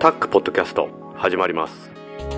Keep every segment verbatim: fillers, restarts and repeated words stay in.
タックポッドキャスト始まります。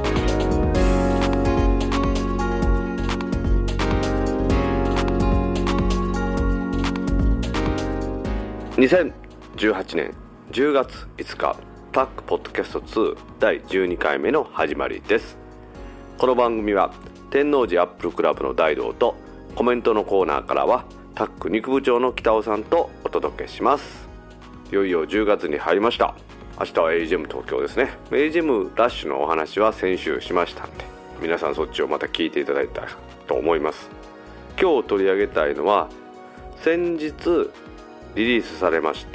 にせんじゅうはちねんじゅうがついつかタックポッドキャストツーだいじゅうにかいめの始まりです。この番組は天王寺アップルクラブの大道とコメントのコーナーからはタック肉部長の北尾さんとお届けします。いよいよじゅうがつに入りました。明日は エージェム 東京ですね。 エージェム ラッシュのお話は先週しましたんで、皆さんそっちをまた聞いていただいたと思います。今日取り上げたいのは先日リリースされました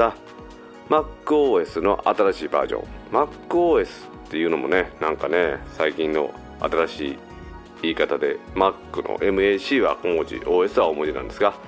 MacOS の新しいバージョン。 MacOS っていうのもね、なんかね、最近の新しい言い方で Mac の マック は小文字、 オーエス は大文字なんですが、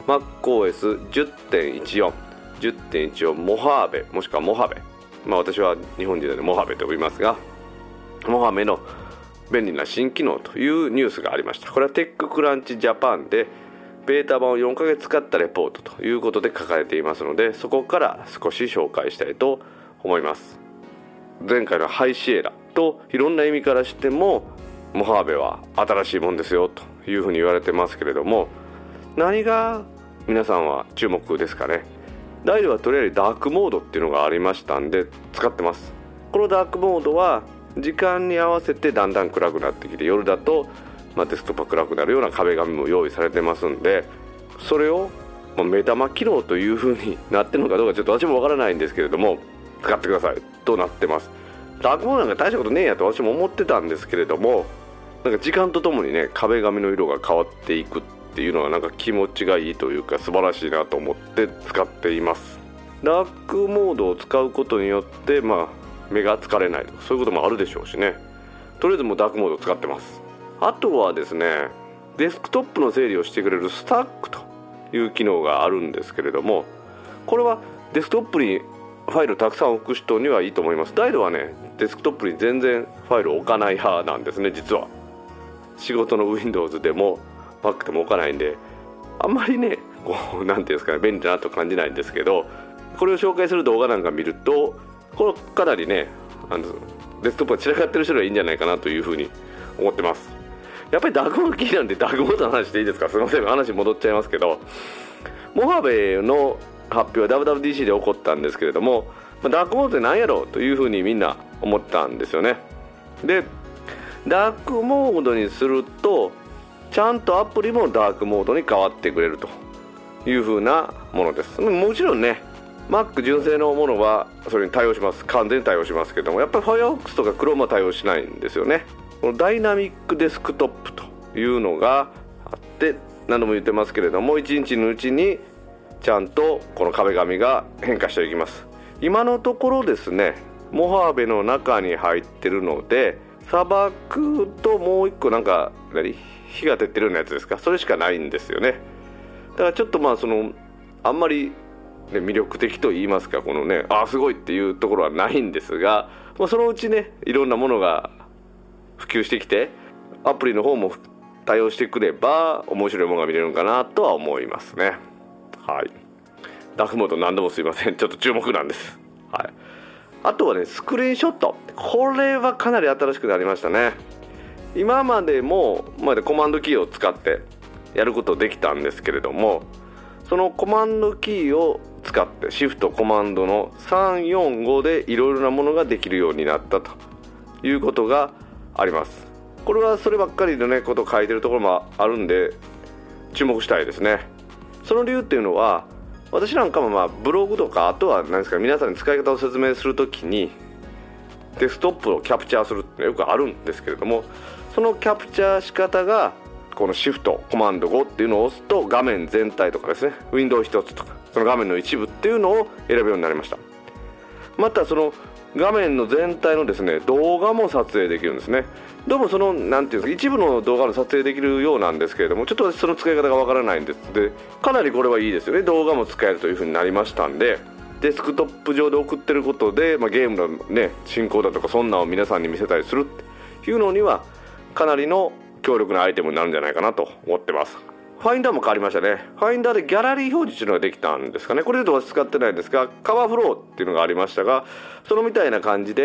MacOS じゅってんいちよん じゅってんいちよん モハーベもしくはモハベ、まあ私は日本人でモハベと呼びますが、モハベの便利な新機能というニュースがありました。これはテッククランチジャパンでベータ版をよんかげつ使ったレポートということで書かれていますので、そこから少し紹介したいと思います。前回のハイシエラといろんな意味からしてもモハーベは新しいもんですよというふうに言われてますけれども、何が皆さんは注目ですかね。大ではとりあえずダークモードっていうのがありましたんで使ってます。このダークモードは時間に合わせてだんだん暗くなってきて、夜だとまあ、デスクトップが暗くなるような壁紙も用意されてますんで、それを、まあ、目玉機能という風になってるのかどうかちょっと私もわからないんですけれども、使ってくださいとなってます。ダークモードなんか大したことねえやと私も思ってたんですけれども、なんか時間とともにね壁紙の色が変わっていくっていうのはなんか気持ちがいいというか素晴らしいなと思って使っています。ダークモードを使うことによってまあ目が疲れないとかそういうこともあるでしょうしね。とりあえずもうダークモードを使ってます。あとはですね、デスクトップの整理をしてくれるスタックという機能があるんですけれども、これはデスクトップにファイルたくさん置く人にはいいと思います。ダイドはねデスクトップに全然ファイルを置かない派なんですね。実は仕事の Windows でも Mac でも置かないんで、あんまりねこうなんていうんですかね、便利だなと感じないんですけど、これを紹介する動画なんか見るとこれかなりねあのデスクトップが散らかってる人がいいんじゃないかなというふうに思ってます。やっぱりダークモード気になるんでダークモードの話でいいですか。すいません、話戻っちゃいますけど、モハベの発表は ダブリューダブリューディーシー で起こったんですけれども、ダークモードって何やろうというふうにみんな思ったんですよね。でダークモードにするとちゃんとアプリもダークモードに変わってくれるというふうなものです。もちろんね Mac 純正のものはそれに対応します。完全に対応しますけども、やっぱり Firefox とか Chrome は対応しないんですよね。このダイナミックデスクトップというのがあって、何度も言ってますけれどもいちにちのうちにちゃんとこの壁紙が変化していきます。今のところですね、モハーベの中に入ってるので砂漠ともう一個なんか何火が照ってるようなやつですか、それしかないんですよね。だからちょっとまあそのあんまり、ね、魅力的と言いますか、このねあすごいっていうところはないんですが、まあ、そのうちねいろんなものが普及してきてアプリの方も対応してくれば面白いものが見れるのかなとは思いますね。はい、ダークモード何度もすいません、ちょっと注目なんです。はい、あとはねスクリーンショット、これはかなり新しくなりましたね。今までも、まあ、コマンドキーを使ってやることできたんですけれども、そのコマンドキーを使ってシフトコマンドのさんよんごでいろいろなものができるようになったということがあります。これはそればっかりのねことを書いてるところもあるんで注目したいですね。その理由っていうのは、私なんかもまあブログとか、あとは何ですか、皆さんに使い方を説明するときにデスクトップをキャプチャーするってよくあるんですけれども、そのキャプチャー仕方がこのシフトコマンドごっていうのを押すと画面全体とかですね、ウィンドウひとつとかその画面の一部っていうのを選ぶようになりました。またその画面の全体のですね動画も撮影できるんですね。どうもそのなんていうんですか、一部の動画の撮影できるようなんですけれども、ちょっとその使い方がわからないんです。でかなりこれはいいですよね。動画も使えるという風になりましたんで、デスクトップ上で送ってることで、まあ、ゲームのね進行だとかそんなのを皆さんに見せたりするっていうのにはかなりの強力なアイテムになるんじゃないかなと思ってます。ファインダーも変わりましたね。ファインダーでギャラリー表示というのができたんですかね。これでは使ってないんですが、カバーフローっていうのがありましたが、そのみたいな感じで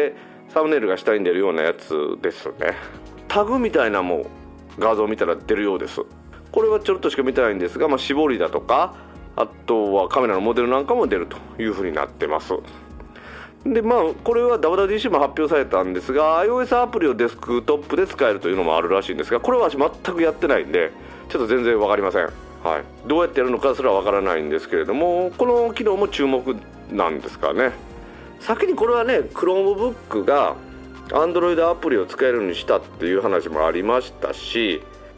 サムネイルが下に出るようなやつですね。タグみたいなも画像を見たら出るようです。これはちょろっとしか見てないんですが、まあ、絞りだとかあとはカメラのモデルなんかも出るというふうになってます。でまあこれは ダブリューダブリューディーシー も発表されたんですが iOS アプリをデスクトップで使えるというのもあるらしいんですが、これは私全くやってないんでちょっと全然わかりません。はい、どうやってやるのかすらわからないんですけれども、この機能も注目なんですかね。先にこれはね Chromebook が Android アプリを使えるようにしたっていう話もありましたし、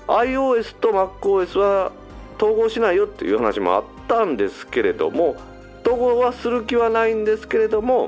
iOS と MacOS は統合しないよっていう話もあったんですけれども、統合はする気はないんですけれども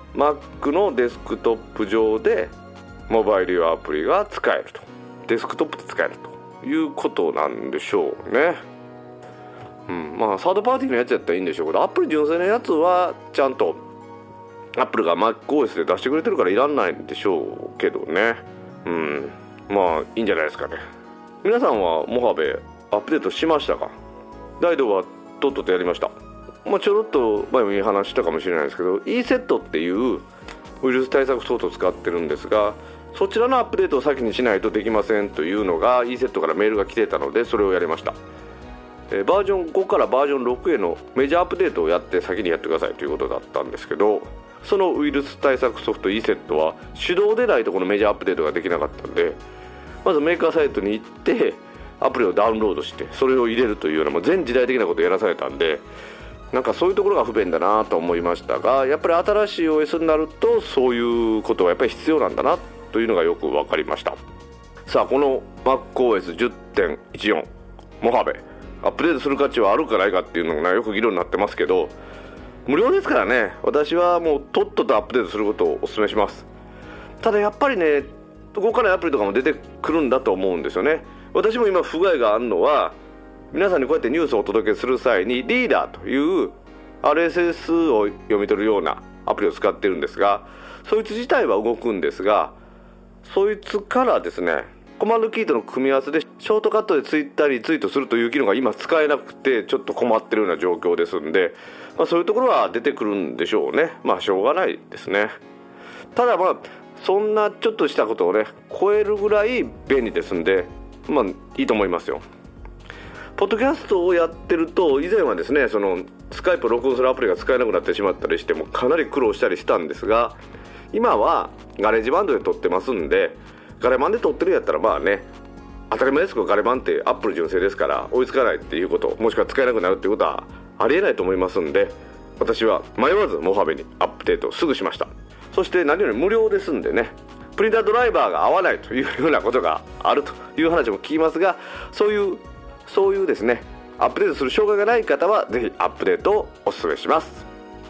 Mac のデスクトップ上でモバイル用アプリが使えると、デスクトップで使えるということなんでしょうね。うん、まあサードパーティーのやつやったらいいんでしょうけど、アプリ純正のやつはちゃんと Apple が MacOS で出してくれてるからいらないんでしょうけどね。うん、まあいいんじゃないですかね。皆さんはモハベアップデートしましたか？ダイドはとっととやりました。まあ、ちょろっと前もいい話したかもしれないですけど イーセット っていうウイルス対策ソフトを使ってるんですが、そちらのアップデートを先にしないとできませんというのが イーセット からメールが来てたのでそれをやりました。えー、バージョンごからバージョンろくへのメジャーアップデートをやって先にやってくださいということだったんですけど、そのウイルス対策ソフト イーセット は手動でないとこのメジャーアップデートができなかったんで、まずメーカーサイトに行ってアプリをダウンロードしてそれを入れるというようなもう全時代的なことをやらされたんで、なんかそういうところが不便だなと思いましたが、やっぱり新しい オーエス になるとそういうことはやっぱり必要なんだなというのがよく分かりました。さあこの MacOS じゅってんいちよん モハベアップデートする価値はあるかないかっていうのがよく議論になってますけど、無料ですからね、私はもうとっととアップデートすることをお勧めします。ただやっぱりね動かないアプリとかも出てくるんだと思うんですよね。私も今不具合があるのは、皆さんにこうやってニュースをお届けする際にリーダーという アールエスエス を読み取るようなアプリを使ってるんですが、そいつ自体は動くんですが、そいつからですねコマンドキーとの組み合わせでショートカットでツイッターリツイートするという機能が今使えなくてちょっと困ってるような状況ですんで、まあ、そういうところは出てくるんでしょうね。まあしょうがないですね。ただまあそんなちょっとしたことをね超えるぐらい便利ですんで、まあいいと思いますよ。ポッドキャストをやってると以前はですねそのスカイプを録音するアプリが使えなくなってしまったりしてもかなり苦労したりしたんですが、今はガレージバンドで撮ってますんで、ガレバンで撮ってるやったらまあね当たり前ですけどガレバンってアップル純正ですから追いつかないっていうこと、もしくは使えなくなるっていうことはありえないと思いますんで、私は迷わずモハベにアップデートをすぐしました。そして何より無料ですんでね、プリンタードライバーが合わないというようなことがあるという話も聞きますが、そういうそういうですねアップデートする障害がない方はぜひアップデートをお勧めします。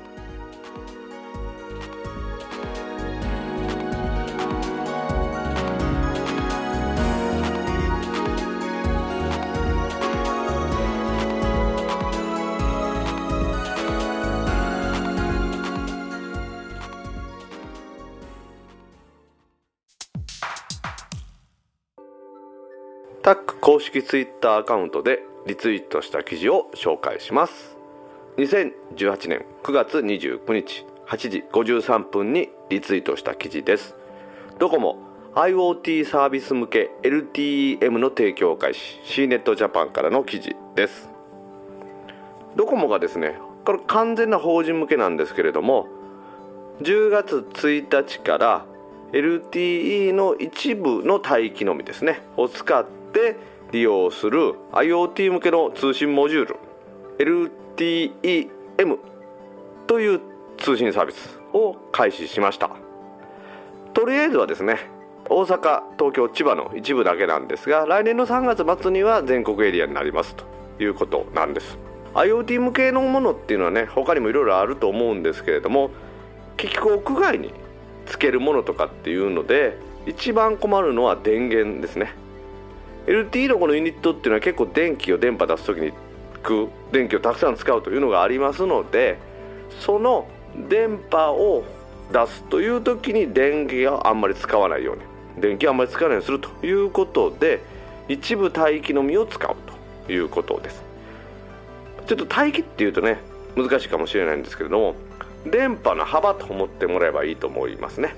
タック公式ツイッターアカウントでリツイートした記事を紹介します。にせんじゅうはちねんくがつにじゅうくにちはちじごじゅうさんぷんにリツイートした記事です。ドコモ IoT サービス向け エルティーエム の提供開始 シーネット ジャパンからの記事です。ドコモがですねこれ完全な法人向けなんですけれども、じゅうがつついたちから エルティーイー の一部の帯域のみですねを使って利用する IoT 向けの通信モジュール エルティーイーエム という通信サービスを開始しました。とりあえずはですね大阪、東京、千葉の一部だけなんですが、来年のさんがつ末には全国エリアになりますということなんです。 IoT 向けのものっていうのはね他にもいろいろあると思うんですけれども、結局屋外につけるものとかっていうので一番困るのは電源ですね。 エルティーイー のこのユニットっていうのは結構電気を電波出すときに電気をたくさん使うというのがありますので、その電波を出すというときに電気をあんまり使わないように電気をあんまり使わないようにするということで一部帯域のみを使うということです。ちょっと帯域っていうとね難しいかもしれないんですけれども、電波の幅と思ってもらえばいいと思いますね。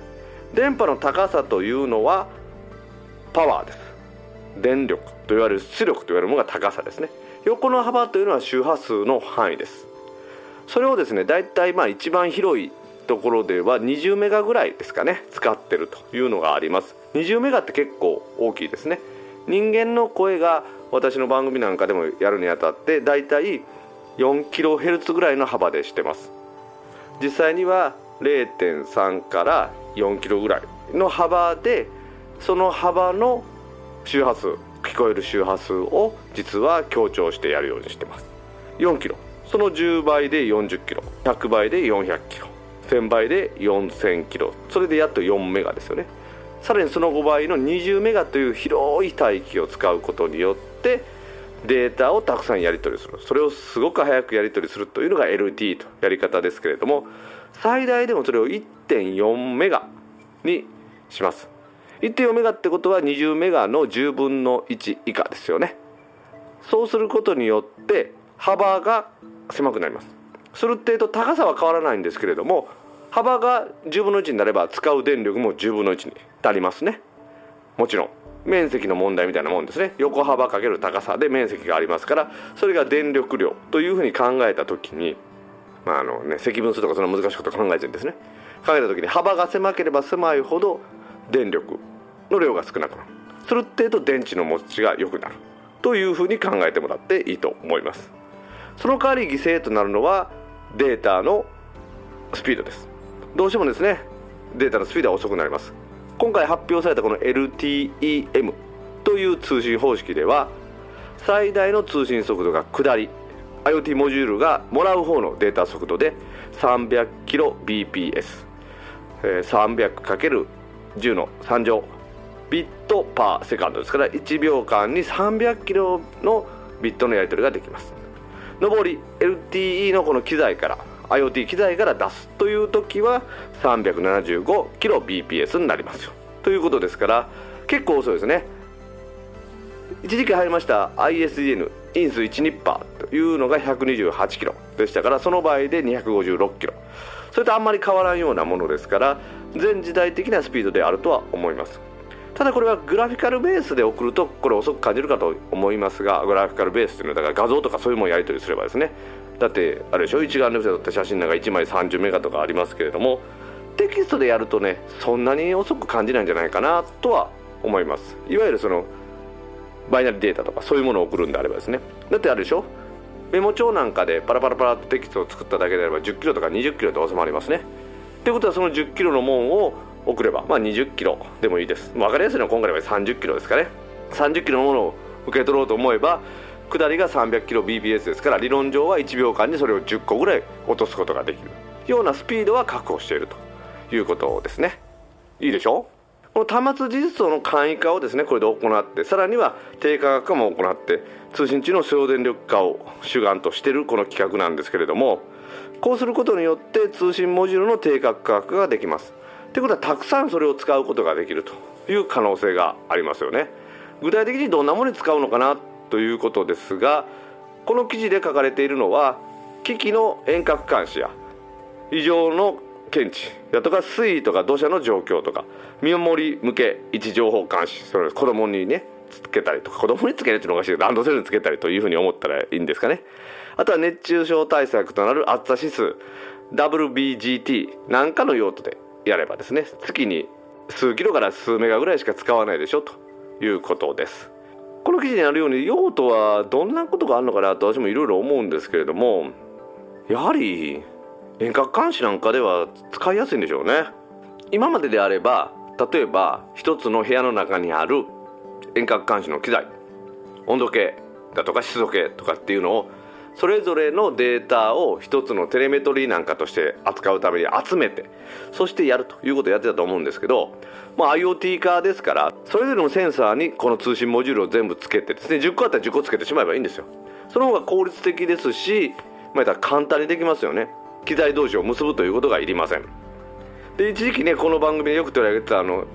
電波の高さというのはパワーです。電力と言われる出力と言われるものが高さですね。横の幅というのは周波数の範囲です。それをですね、だいたいまあ一番広いところではにじゅうメガぐらいですかね、使ってるというのがあります。にじゅうメガって結構大きいですね。人間の声が私の番組なんかでもやるにあたってだいたいよんキロヘルツぐらいの幅でしてます。実際には れいてんさん からよんキロぐらいの幅で、その幅の周波数、聞こえる周波数を実は強調してやるようにしてます。よんキロ、そのじゅうばいでよんじゅっキロ、ひゃくばいでよんひゃくキロ、せんばいでよんせんキロ、それでやっとよんメガですよね。さらにそのごばいのにじゅうメガという広い帯域を使うことによってデータをたくさんやり取りする、それをすごく早くやり取りするというのが エルティー とやり方ですけれども、最大でもそれを いってんよんメガにします。 いってんよんメガってことはにじゅうメガのじゅうぶんのいち以下ですよね。そうすることによって幅が狭くなります。する程度高さは変わらないんですけれども、幅がじゅうぶんのいちになれば使う電力もじゅうぶんのいちになりますね。もちろん面積の問題みたいなもんですね。横幅かける高さで面積がありますから、それが電力量というふうに考えたときに、まああのね、積分数とかそんな難しいこと考えずにですね、考えたときに幅が狭ければ狭いほど電力の量が少なくなる。する程度電池の持ちが良くなるというふうに考えてもらっていいと思います。その代わり犠牲となるのはデータのスピードです。どうしてもですね、データのスピードは遅くなります。今回発表されたこの エルティーイーエム という通信方式では、最大の通信速度が下り、 IoT モジュールがもらう方のデータ速度で さんびゃくキロビーピーエス、えー、さんびゃくかけるじゅうのさん乗ビットパーセカンドですから、いちびょうかんにさんびゃくキロのビットのやり取りができます。上り エルティーイー のこの機材から、 IoT 機材から出すという時は さんびゃくななじゅうごキロビーピーエス になりますよということですから、結構遅いですね。一時期入りました アイエスディーエヌ インスいちニッパーというのがひゃくにじゅうはちキロでしたから、その倍でにひゃくごじゅうろくキロ、それとあんまり変わらんようなものですから、全時代的なスピードであるとは思います。ただこれはグラフィカルベースで送るとこれ遅く感じるかと思いますが、グラフィカルベースというのはだから画像とかそういうものをやり取りすればですね、だってあれでしょ、一眼レフで撮った写真なんかいちまいさんじゅうメガとかありますけれども、テキストでやるとね、そんなに遅く感じないんじゃないかなとは思います。いわゆるそのバイナリデータとかそういうものを送るんであればですね。だってあれでしょ、メモ帳なんかでパラパラパラとテキストを作っただけであればじゅっキロとかにじゅっキロで収まりますね。ということはそのじゅっキロのもんを送れば、まあ、にじゅっキロでもいいです。分かりやすいのは今回の場合さんじゅっキロですかね。さんじゅっキロのものを受け取ろうと思えば、下りがさんびゃくキロビーピーエス ですから、理論上はいちびょうかんにそれをじゅっこぐらい落とすことができるようなスピードは確保しているということですね。いいでしょ。この端末技術の簡易化をですね、これで行って、さらには低価格化も行って、通信中の省電力化を主眼としているこの企画なんですけれども、こうすることによって通信モジュールの低価格化ができます。ということはたくさんそれを使うことができるという可能性がありますよね。具体的にどんなものに使うのかなということですが、この記事で書かれているのは、機器の遠隔監視や異常の検知だとか、水位とか土砂の状況とか、見守り向け位置情報監視、それ子供にねつけたりとか、子供につけるっていうのがおかしいけど、ランドセルにつけたりというふうに思ったらいいんですかね。あとは熱中症対策となる暑さ指数 ダブリュービージーティー なんかの用途でやればですね、月に数キロから数メガぐらいしか使わないでしょということです。この記事にあるように、用途はどんなことがあるのかなと私もいろいろ思うんですけれども、やはり遠隔監視なんかでは使いやすいんでしょうね。今までであれば、例えば一つの部屋の中にある遠隔監視の機材、温度計だとか湿度計とかっていうのを、それぞれのデータを一つのテレメトリーなんかとして扱うために集めて、そしてやるということをやってたと思うんですけど、まあ、IoT 化ですから、それぞれのセンサーにこの通信モジュールを全部つけてですね、じゅっこあったらじゅっこつけてしまえばいいんですよ。その方が効率的ですし、まあ、簡単にできますよね。機材同士を結ぶということがいりません。で、一時期ね、この番組でよく取り上げてたあの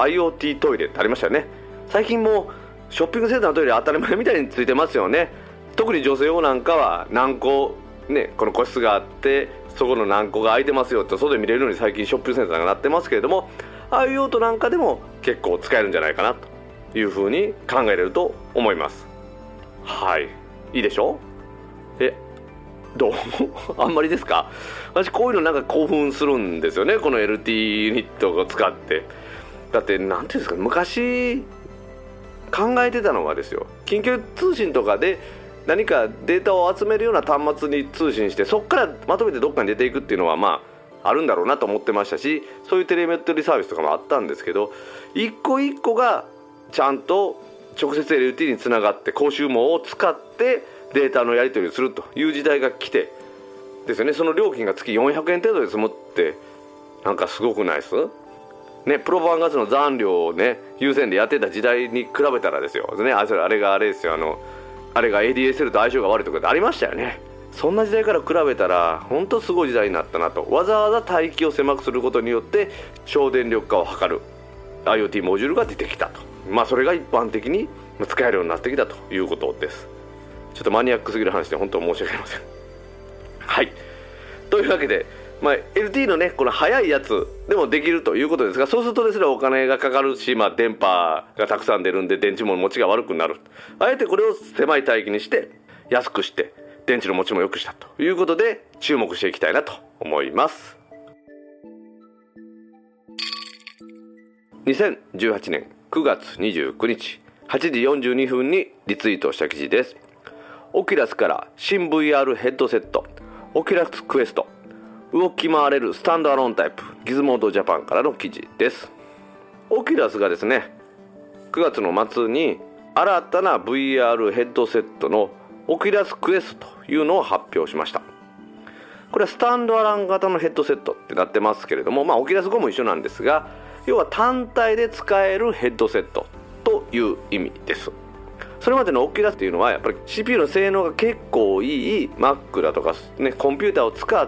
IoT トイレってありましたよね。最近もうショッピングセンターのトイレ当たり前みたいについてますよね。特に女性用なんかは何個ね、この個室があって、そこの何個が空いてますよって外で見れるように最近ショッピングセンターがなってますけれども、 ああいう用途なんかでも結構使えるんじゃないかなというふうに考えれると思います。はい、いいでしょう。えどうあんまりですか？私こういうのなんか興奮するんですよね、この エルティー ユニットを使って。だってなんていうんですか、昔考えてたのはですよ、緊急通信とかで何かデータを集めるような端末に通信して、そこからまとめてどっかに出ていくっていうのはまああるんだろうなと思ってましたし、そういうテレメトリサービスとかもあったんですけど、一個一個がちゃんと直接 エルティー につながって公衆網を使ってデータのやり取りをするという時代が来てですよね。その料金が月よんひゃくえん程度で済むってなんかすごくないですね。プロパンガスの残量をね有線でやってた時代に比べたらですよね、あれ、あれがあれですよ、あのあれが エーディーエスエル と相性が悪いとかってありましたよね。そんな時代から比べたら本当すごい時代になったなと。わざわざ帯域を狭くすることによって省電力化を図る IoT モジュールが出てきたと、まあそれが一般的に使えるようになってきたということです。ちょっとマニアックすぎる話で本当申し訳ありません。はい、というわけで、まあ、エルティー のねこの速いやつでもできるということですが、そうするとですねお金がかかるし、まあ、電波がたくさん出るんで電池も持ちが悪くなる。あえてこれを狭い帯域にして安くして電池の持ちも良くしたということで注目していきたいなと思います。にせんじゅうはちねんくがつにじゅうくにちはちじよんじゅうにふんにリツイートした記事です。オキュラスから新 ブイアール ヘッドセットオキュラスクエスト、動き回れるスタンドアローンタイプ、ギズモードジャパンからの記事です。オキュラスがですねくがつの末に新たな ブイアール ヘッドセットのオキュラスクエストというのを発表しました。これはスタンドアローン型のヘッドセットってなってますけれども、まあオキュラスゴも一緒なんですが、要は単体で使えるヘッドセットという意味です。それまでのオキュラスというのはやっぱり シーピーユー の性能が結構いい Mac だとか、ね、コンピューターを使って、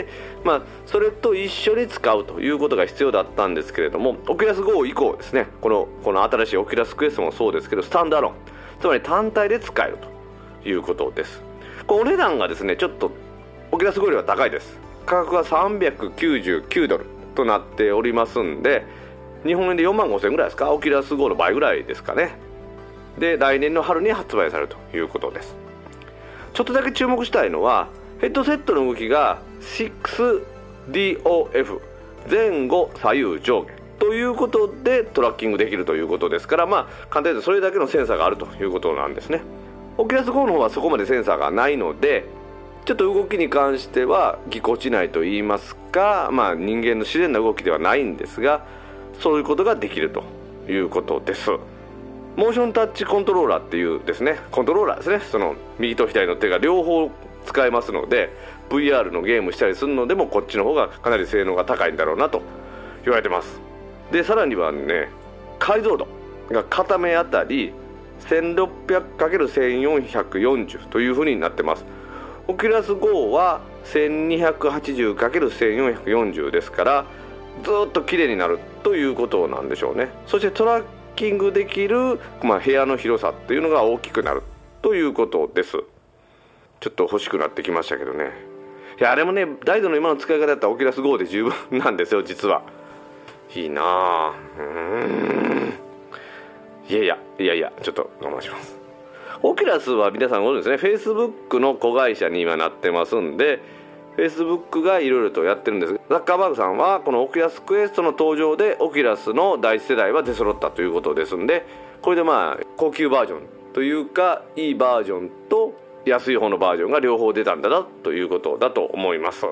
まあ、それと一緒に使うということが必要だったんですけれども、オキュラスゴー以降ですね、この、この新しいオキュラスクエストもそうですけど、スタンドアローン、つまり単体で使えるということです。このお値段がですねちょっとオキュラスゴーよりは高いです。価格はさんびゃくきゅうじゅうきゅうドルとなっておりますんで、日本円でよんまんごせんえんぐらいですか。オキュラスゴーの倍ぐらいですかね。で来年の春に発売されるということです。ちょっとだけ注目したいのはヘッドセットの動きが シックスディーオーエフ 前後左右上下ということでトラッキングできるということですから、まあ簡単に言うとそれだけのセンサーがあるということなんですね。オキュラスゴーの方はそこまでセンサーがないので、ちょっと動きに関してはぎこちないと言いますか、まあ人間の自然な動きではないんですが、そういうことができるということです。モーションタッチコントローラーっていうですねコントローラーですね、その右と左の手が両方使えますので ブイアール のゲームしたりするのでもこっちの方がかなり性能が高いんだろうなと言われてます。でさらにはね解像度が片目あたり せんろっぴゃくかけるせんよんひゃくよんじゅう という風になってます。オキュラスゴーは せんにひゃくはちじゅうかけるせんよんひゃくよんじゅう ですからずっと綺麗になるということなんでしょうね。そしてトラッキングできる、まあ、部屋の広さっていうのが大きくなるということです。ちょっと欲しくなってきましたけどね。いやあれもねダイドの今の使い方だったらオキュラスゴーで十分なんですよ実は。いいなあ、うーんいやいやいやいやちょっと我慢します。オキュラスは皆さんご存知ですね、 Facebook の子会社に今なってますんで、Facebook がいろいろとやってるんです。ザッカーバーグさんはこのオキュラスクエストの登場でオキュラスの第一世代は出揃ったということですんで、これでまあ高級バージョンというかいいバージョンと安い方のバージョンが両方出たんだなということだと思います。うん、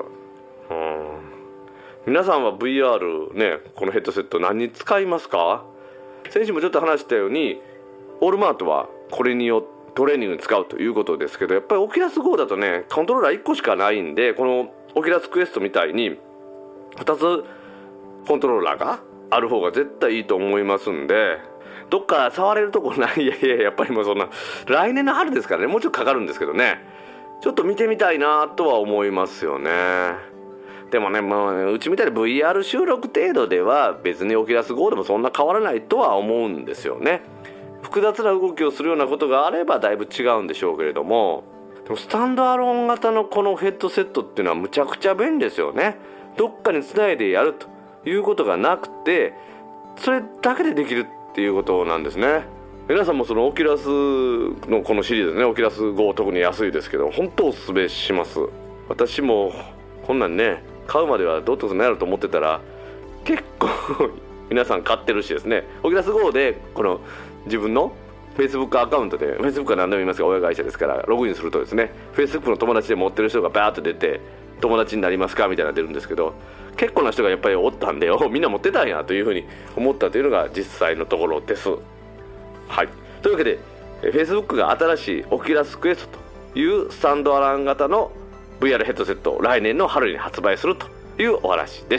皆さんは ブイアール ねこのヘッドセット何に使いますか？先週もちょっと話したようにオールマートはこれによってトレーニングに使うということですけど、やっぱりオキュラスゴーだとねコントローラーいっこしかないんで、このオキュラスクエストみたいにふたつコントローラーがある方が絶対いいと思いますんで、どっか触れるとこないいやいややっぱりもうそんな来年の春ですからね、もうちょっとかかるんですけどね、ちょっと見てみたいなとは思いますよね。でもね、まあ、うちみたいに ブイアール 収録程度では別にオキュラスゴーでもそんな変わらないとは思うんですよね。複雑な動きをするようなことがあればだいぶ違うんでしょうけれども、でもスタンドアローン型のこのヘッドセットっていうのはむちゃくちゃ便利ですよね。どっかにつないでやるということがなくてそれだけでできるっていうことなんですね。皆さんもそのオキュラスのこのシリーズね、オキュラスゴー特に安いですけど本当おすすめします。私もこんなんね買うまではどうとなると思ってたら結構皆さん買ってるしですね、オキュラスゴーでこの自分の Facebook アカウントで Facebook は何でも言いますが親会社ですからログインするとですね Facebook の友達で持ってる人がバーッと出て友達になりますかみたいなのが出るんですけど、結構な人がやっぱりおったんでみんな持ってたんやというふうに思ったというのが実際のところです。はい、というわけで Facebook が新しいオキュラスクエストというスタンドアラン型の ブイアール ヘッドセットを来年の春に発売するというお話でした。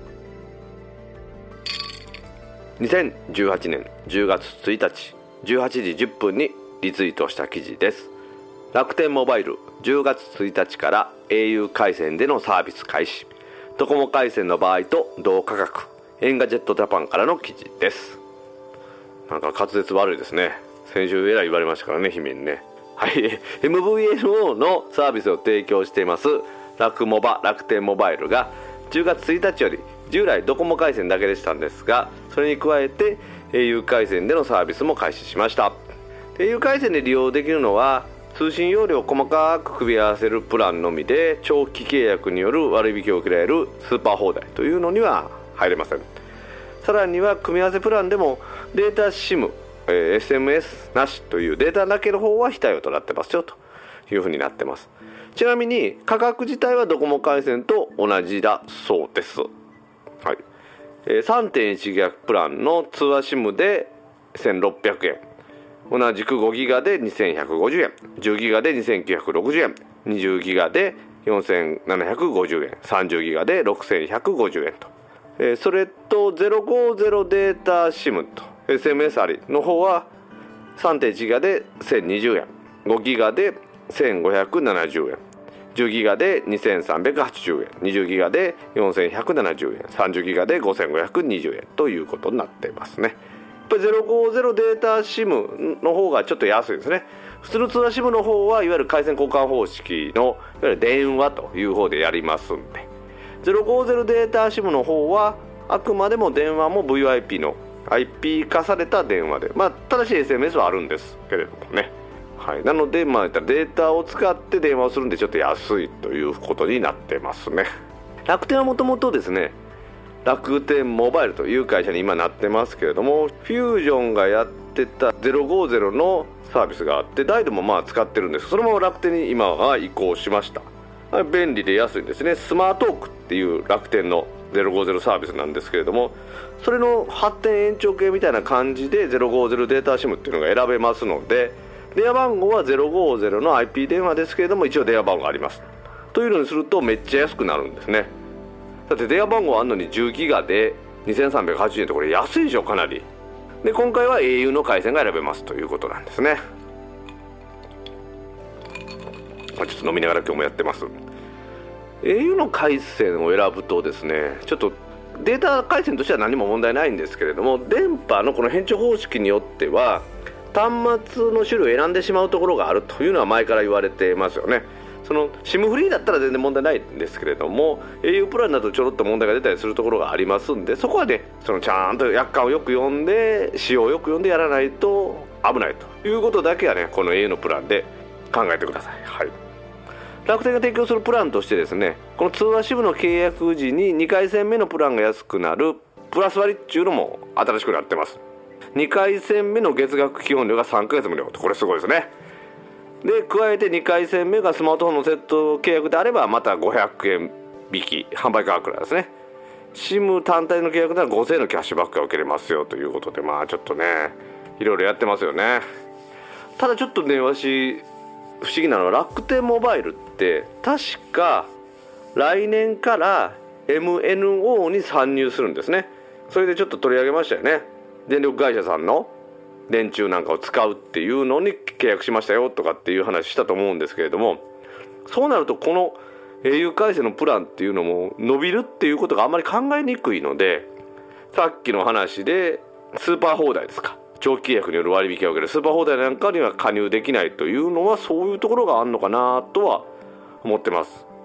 にせんじゅうはちねんじゅうがつついたちじゅうはちじじゅっぷんにリツイートした記事です。楽天モバイルじゅうがつついたちから エーユー 回線でのサービス開始、ドコモ回線の場合と同価格、エンガジェットジャパンからの記事です。なんか滑舌悪いですね。先週えらい言われましたからね、姫にね。はい、エムブイエヌオー のサービスを提供しています楽モバ楽天モバイルがじゅうがつついたちより従来ドコモ回線だけでしたんですが、それに加えて エーユー 回線でのサービスも開始しました。 エーユー 回線で利用できるのは通信容量を細かく組み合わせるプランのみで、長期契約による割引を受けられるスーパー放題というのには入れません。さらには組み合わせプランでもデータ SIM、えー、エスエムエス なしというデータだけの方は非対応となってますよというふうになってます。ちなみに価格自体はドコモ回線と同じだそうです。はい、えー、さんてんいち ギガプランの通話 SIM でせんろっぴゃくえん、同じくごギガでにせんひゃくごじゅうえん、じゅうギガでにせんきゅうひゃくろくじゅうえん、にじゅうギガでよんせんななひゃくごじゅうえん、さんじゅうギガでろくせんひゃくごじゅうえんと、えー、それとゼロごゼロデータ SIM と エスエムエス ありの方は さんてんいち ギガでせんにじゅうえん、ごギガでせんごひゃくななじゅうえん、じゅうギガでにせんさんびゃくはちじゅうえん、にじゅうギガでよんせんひゃくななじゅうえん、さんじゅうギガでごせんごひゃくにじゅうえんということになっていますね。やっぱりゼロごゼロデータ SIM の方がちょっと安いですね。普通の通話 SIM の方はいわゆる回線交換方式のいわゆる電話という方でやりますんで、ゼロごゼロデータ SIM の方はあくまでも電話も ブイアイピー の アイピー 化された電話で、まあただし エスエムエス はあるんですけれどもね。はい、なのでまあデータを使って電話をするんでちょっと安いということになってますね。楽天はもともとですね、楽天モバイルという会社に今なってますけれども、フュージョンがやってたゼロごゼロのサービスがあって、ダイドもまあ使ってるんです。そのまま楽天に今は移行しました。便利で安いんですね。スマートークっていう楽天のゼロごゼロサービスなんですけれども、それの発展延長系みたいな感じでゼロごゼロデータ SIM っていうのが選べますので、電話番号はゼロごゼロの アイピー 電話ですけれども一応電話番号ありますというのにするとめっちゃ安くなるんですね。だって電話番号あんのにじゅうギガでにせんさんびゃくはちじゅうえんってこれ安いでしょ、かなり。で今回は エーユー の回線が選べますということなんですね。ちょっと飲みながら今日もやってます。 エーユー の回線を選ぶとですね、ちょっとデータ回線としては何も問題ないんですけれども、電波のこの変調方式によっては端末の種類を選んでしまうところがあるというのは前から言われてますよね。その SIM フリーだったら全然問題ないんですけれども、 エーユー プランだとちょろっと問題が出たりするところがありますんで、そこはねそのちゃんと約款をよく読んで仕様をよく読んでやらないと危ないということだけはね、この エーユー のプランで考えてください。はい、楽天が提供するプランとしてですね、この通話 SIM の契約時ににかい戦目のプランが安くなるプラス割っていうのも新しくなってます。にかい戦目の月額基本料がさんかげつ無料と、これすごいですね。で加えてにかい戦目がスマートフォンのセット契約であればまたごひゃくえん引き、販売価格なんですね。 SIM 単体の契約ならごせんえんのキャッシュバックが受けれますよということで、まあちょっとねいろいろやってますよね。ただちょっとね私不思議なのは、楽天モバイルって確か来年から エムエヌオー に参入するんですね。それでちょっと取り上げましたよね。電力会社さんの電柱なんかを使うっていうのに契約しましたよとかっていう話したと思うんですけれども、そうなるとこの エーユー 回線のプランっていうのも伸びるっていうことがあんまり考えにくいので、さっきの話でスーパー放題ですか、長期契約による割引を受けるスーパー放題なんかには加入できないというのはそういうところがあるのかなとは思ってます。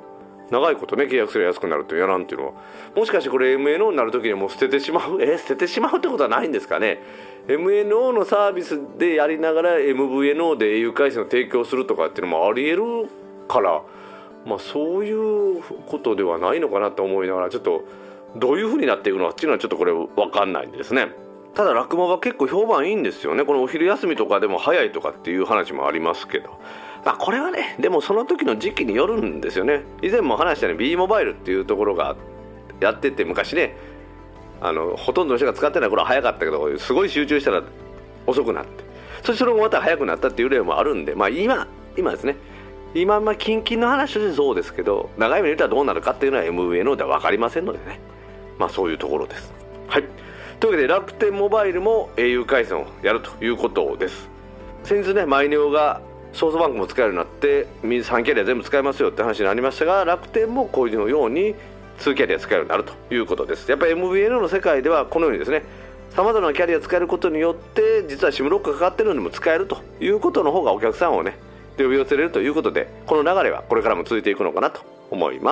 長いことね契約すれば安くなるとやらんっていうのは、もしかしてこれ エムエヌオー になる時にもう捨ててしまうえ捨ててしまうってことはないんですかね。 エムエヌオー のサービスでやりながら エムブイエヌオー で au 回線を提供するとかっていうのもありえるから、まあそういうことではないのかなと思いながら、ちょっとどういう風になっていくのかっていうのはちょっとこれ分かんないんですね。ただラクマが結構評判いいんですよね。このお昼休みとかでも早いとかっていう話もありますけど、まあ、これはねでもその時の時期によるんですよね。以前も話したように B モバイルっていうところがやってて、昔ねあのほとんどの人が使ってない頃は早かったけど、すごい集中したら遅くなって、そしてその後また早くなったっていう例もあるんで、まあ今今ですね今まあ近々の話としてそうですけど、長い目で見たらどうなるかっていうのは エムブイエヌオー では分かりませんのでね、まあそういうところです。はい、というわけで楽天モバイルも au 回線をやるということです。先日ねマイネオがソフトバンクも使えるようになってさんキャリア全部使えますよって話になりましたが、楽天もこういうようににキャリア使えるようになるということです。やっぱり エムブイエヌオー の世界ではこのようにですね、さまざまなキャリア使えることによって実は シム ロックがかかってるのにも使えるということの方がお客さんをね呼び寄せれるということで、この流れはこれからも続いていくのかなと思います。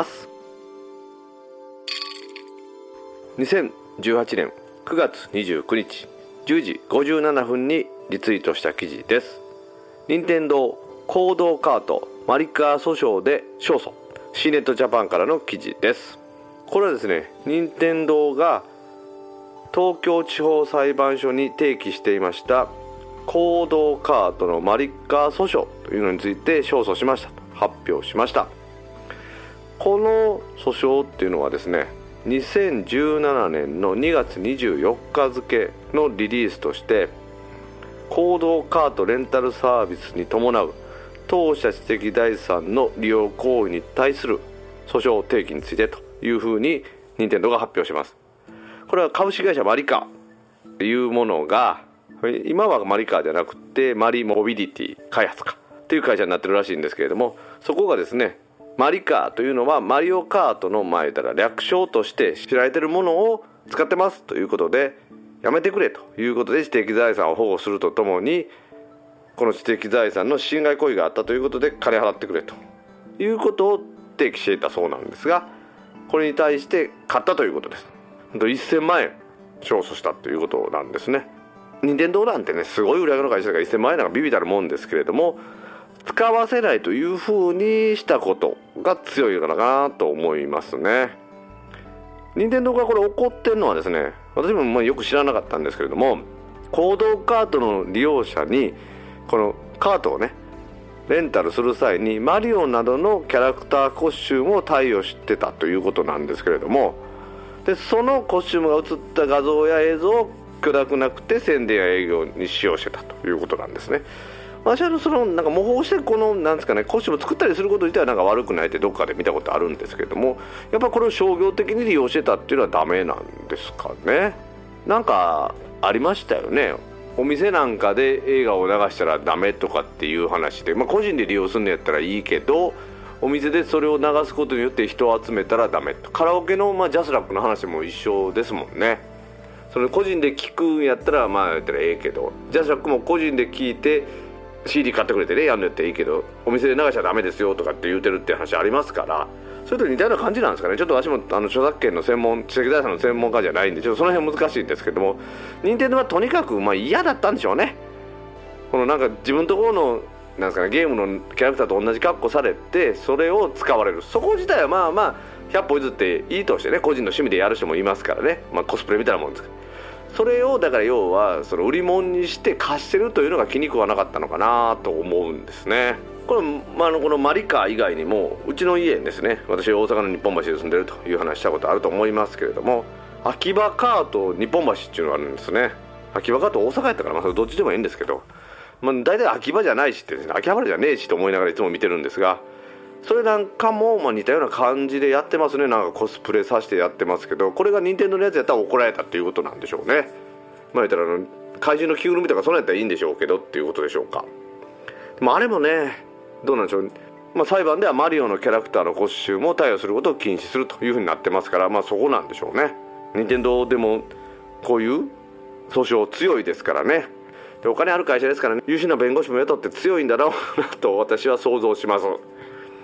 にせんじゅうはちねんくがつにじゅうくにちじゅうじごじゅうななふんにリツイートした記事です。任天堂行動カートマリカー訴訟で勝訴、 シーネットジャパンからの記事です。これはですね任天堂が東京地方裁判所に提起していました行動カートのマリカー訴訟というのについて勝訴しましたと発表しました。この訴訟っていうのはですねにせんじゅうななねんのにがつにじゅうよっか付のリリースとして、行動カートレンタルサービスに伴う当社知的財産の利用行為に対する訴訟提起についてというふうに任天堂が発表します。これは株式会社マリカというものが、今はマリカーじゃなくてマリモビリティ開発かという会社になってるらしいんですけれども、そこがですねマリカーというのはマリオカートの前から略称として知られているものを使ってますということでやめてくれということで知的財産を保護するとともに、この知的財産の侵害行為があったということで金払ってくれということを提起していたそうなんですが、これに対して勝ったということです。せんまんえん勝訴したということなんですね。任天堂なんてねすごい売り上げの会社だからせんまんえんなんかビビたるもんですけれども、使わせないというふうにしたことが強いのかなと思いますね。任天堂がこれ怒ってるのはですね、私もまあよく知らなかったんですけれども、行動カートの利用者にこのカートをねレンタルする際にマリオなどのキャラクターコスチュームを貸与してたということなんですけれども、でそのコスチュームが映った画像や映像を許諾なくて宣伝や営業に使用してたということなんですね。私はそのなんか模倣してこのなんですかねコスチュームを作ったりすること自体はなんか悪くないってどっかで見たことあるんですけれども、やっぱこれを商業的に利用してたっていうのはダメなんですかね。なんかありましたよね、お店なんかで映画を流したらダメとかっていう話で、まあ、個人で利用するのやったらいいけどお店でそれを流すことによって人を集めたらダメと。カラオケの、まあ、ジャスラックの話も一緒ですもんね。それ個人で聞くんやったらまあやったらええけど、ジャスラックも個人で聞いて シーディー 買ってくれてねやんのやったらいいけど、お店で流しちゃダメですよとかって言うてるって話ありますから、それと似たような感じなんですかね。ちょっと私もあの著作権の専門知的財産の専門家じゃないんでちょっとその辺難しいんですけども、任天堂はとにかくまあ嫌だったんでしょうね。このなんか自分のところのなんですかね、ゲームのキャラクターと同じ格好されてそれを使われる、そこ自体はまあまあひゃっぽ譲っていいとしてね、個人の趣味でやる人もいますからね、まあ、コスプレみたいなもんですから、それをだから要はその売り物にして貸してるというのが気に食わなかったのかなと思うんですね。これ、まあ、あのこのマリカー以外にもうちの家ですね、私大阪の日本橋で住んでるという話したことあると思いますけれども、秋葉カート日本橋っていうのがあるんですね。秋葉カート大阪やったから、まあ、それどっちでもいいんですけど、まあ、大体秋葉じゃないしってですね、秋葉原じゃねえしと思いながらいつも見てるんですが、それなんかもまあ似たような感じでやってますね。なんかコスプレさせてやってますけど、これが任天堂のやつやったら怒られたっていうことなんでしょうね。まあ言ったらあの怪獣の着ぐるみとかそのやったらいいんでしょうけどっていうことでしょうか。でもあれもねどうなんでしょう、まあ、裁判ではマリオのキャラクターのコスチュームを貸与することを禁止するというふうになってますから、まあそこなんでしょうね。任天堂でもこういう訴訟強いですからね。でお金ある会社ですからね、優秀な弁護士も雇って強いんだろうなと私は想像します。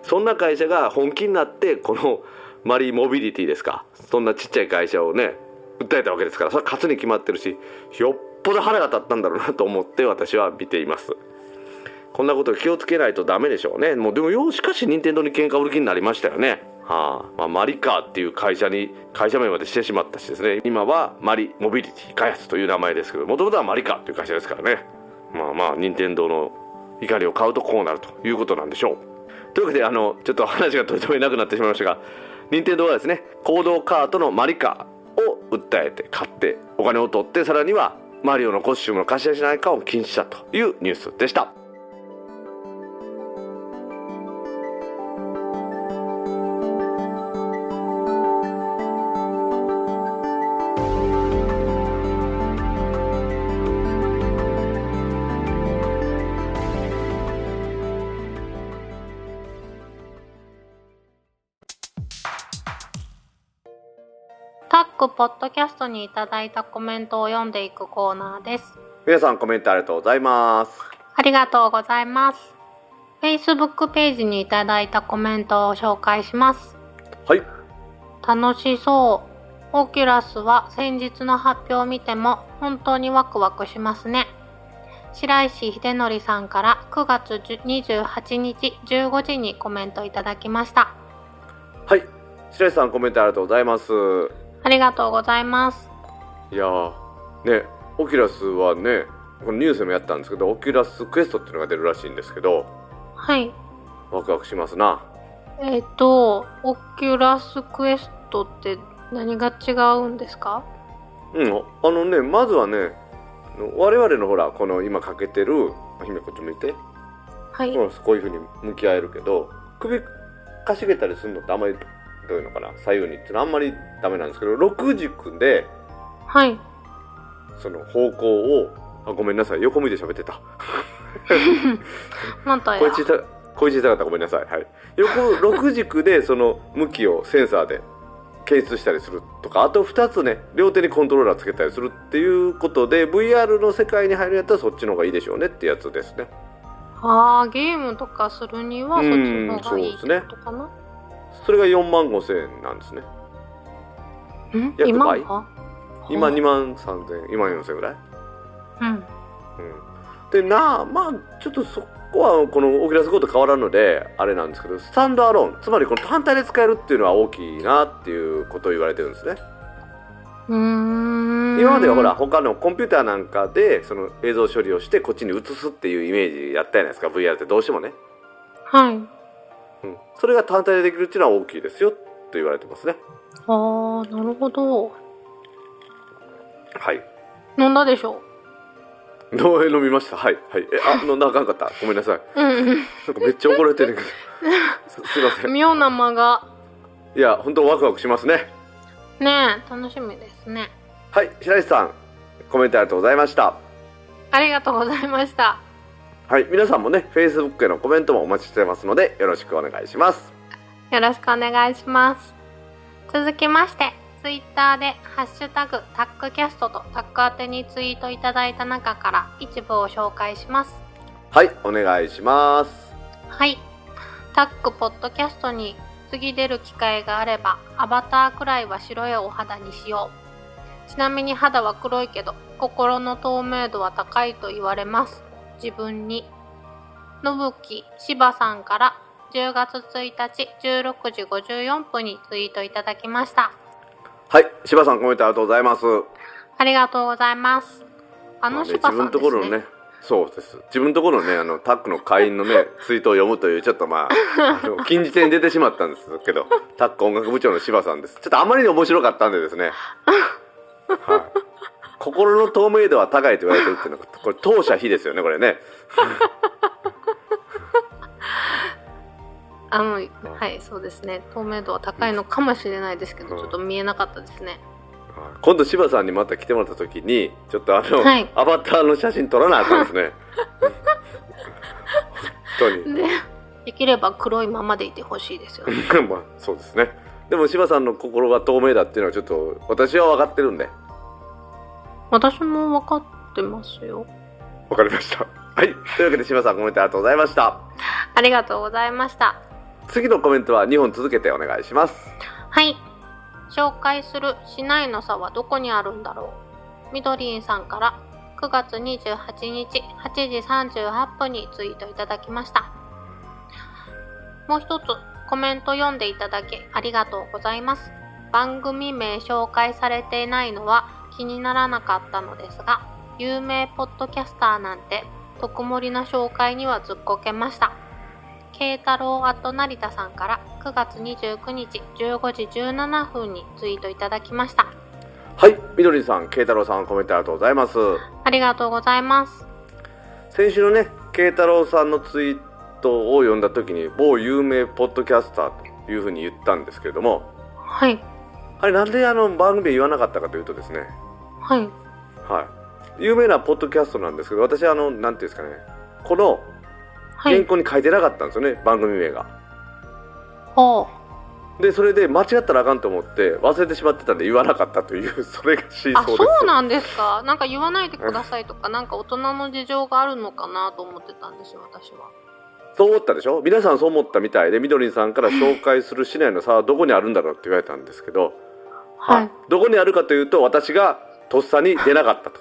そんな会社が本気になってこのマリーモビリティですか、そんなちっちゃい会社をね訴えたわけですから、それは勝つに決まってるし、よっぽど腹が立ったんだろうなと思って私は見ています。こんなこと気をつけないとダメでしょうね。もうでもようしかし任天堂に喧嘩売る気になりましたよね。はあ、まあ、マリカーっていう会社に会社名までしてしまったしですね、今はマリモビリティ開発という名前ですけど、もともとはマリカーっていう会社ですからね。まあまあ任天堂の怒りを買うとこうなるということなんでしょう。というわけであのちょっと話がとりとめなくなってしまいましたが、任天堂はですね行動カートのマリカーを訴えて買ってお金を取って、さらにはマリオのコスチュームの貸し出しなんかを禁止したというニュースでした。 タックポッドキャストにいただいたコメントを読んでいくコーナーです。 皆さんコメントありがとうございます。 ありがとうございます。 Facebook ページにいただいたコメントを紹介します。 はい。 楽しそう。オキュラスは先日の発表を見ても本当にワクワクしますね。白石秀則さんからくがつにじゅうはちにちじゅうごじにコメントいただきました。 はい、白石さんコメントありがとうございます。 ありがとうございます。 いやーね、オキュラスはね、このニュースでもやったんですけど、オキュラスクエストっていうのが出るらしいんですけど、 はい、 ワクワクしますな。 えっとオキュラスクエストって何が違うんですか？ うん、あのね、まずはね、我々のほらこの今かけてる、姫こっち向いて、 はい、 こういう風に向き合えるけど、首かしげたりするのってあんまりどういうのかな、左右にってのはあんまりダメなんですけど、ろく軸で、 はい、 その方向を、あ、ごめんなさい、横向いて喋ってた。 なんとや。 声小さ声小さかった、ごめんなさい。はい。横ろく軸でその向きをセンサーで検出したりするとか、あとふたつね、両手にコントローラーつけたりするっていうことで ブイアール の世界に入るんやったらそっちの方がいいでしょうねってやつですね。 あー、ゲームとかするにはそっちの方がいいってことかな。 それがよんまんごせんえんなんですね。 ん今は今にまんさんぜんえん、今よんせんえんぐらい。 うん、うん、 でな、まあちょっとそこはこのオキュラスゴーと変わらんのであれなんですけど、スタンドアローン、つまりこの単体で使えるっていうのは大きいなっていうことを言われてるんですね。 うーん、 今まではほら他のコンピューターなんかでその映像処理をしてこっちに移すっていうイメージやったじゃないですか、 ブイアール ってどうしてもね。 はい、 うん、それが単体でできるっていうのは大きいですよと言われてますね。 あー、なるほど。 はい。 飲んだでしょう？ 飲みました。はいはい。え、あ、飲んだらあかんかった。ごめんなさい。 うんうん。なんかめっちゃ怒られてるけど。す, すいません。 妙な間が。 いや、本当ワクワクしますね。 ねえ、楽しみですね。 はい、白石さん、コメントありがとうございました。 ありがとうございました。 はい、皆さんもね、Facebook へのコメントもお待ちしてますので、よろしくお願いします。 よろしくお願いします。続きまして、Twitter でハッシュタグタックキャストとタック宛てにツイートいただいた中から一部を紹介します。 はい、お願いします。 はい、タックポッドキャストに次出る機会があればアバターくらいは白いお肌にしよう。ちなみに肌は黒いけど心の透明度は高いと言われます。自分に。のぶきしばさんからじゅうがつついたちじゅうろくじごじゅうよんぷんにツイートいただきました。 はい、しばさんコメントありがとうございます。 ありがとうございます。あのしばさんですね。 自分のところのね、そうです。自分のところのね、あのタックの会員のねツイートを読むというちょっとまあ、あの禁じ手に出てしまったんですけど、タック音楽部長のしばさんです。ちょっとあまりに面白かったんでですね。はい。心の透明度は高いと言われてるっていうのはこれ当社非ですよね、これね。 あのはい、そうですね。透明度は高いのかもしれないですけど、うん、ちょっと見えなかったですね。 今度柴さんにまた来てもらった時にちょっとあの、はい、アバターの写真撮らなあかんですね。本当に。で、 できれば黒いままでいてほしいですよね。 まあそうですね。でも柴さんの心が透明だっていうのはちょっと私は分かってるんで。 私も分かってますよ。 分かりました。はい。というわけで柴さんコメントありがとうございました。 ありがとうございました。 次のコメントはにほん続けてお願いします。 はい。紹介する市内の差はどこにあるんだろう。みどりんさんからくがつにじゅうはちにちはちじさんじゅうはっぷんにツイートいただきました。もう一つコメント読んでいただきありがとうございます。番組名紹介されていないのは気にならなかったのですが、有名ポッドキャスターなんて特盛りな紹介にはずっこけました。慶太郎あと成田さんからくがつにじゅうくにちじゅうごじじゅうななふんにツイートいただきました。 はい、みどりさん、慶太郎さん、コメントありがとうございます。 ありがとうございます。 先週のね、慶太郎さんのツイートを読んだ時に某有名ポッドキャスターというふうに言ったんですけれども、 はい。 あれなんであの番組で言わなかったかというとですね、 はいはい、有名なポッドキャストなんですけど、私あのなんていうんですかね、この原稿に書いてなかったんですよね、はい、番組名が。 おでそれで間違ったらあかんと思って忘れてしまってたんで言わなかったという、それが真相です。 あ、そうなんですか。なんか言わないでくださいとかなんか大人の事情があるのかなと思ってたんですよ、私は。 そう思ったでしょ。皆さんそう思ったみたいで、みどりんさんから紹介する市内の差はどこにあるんだろうって言われたんですけど、はい、どこにあるかというと、私がとっさに出なかったと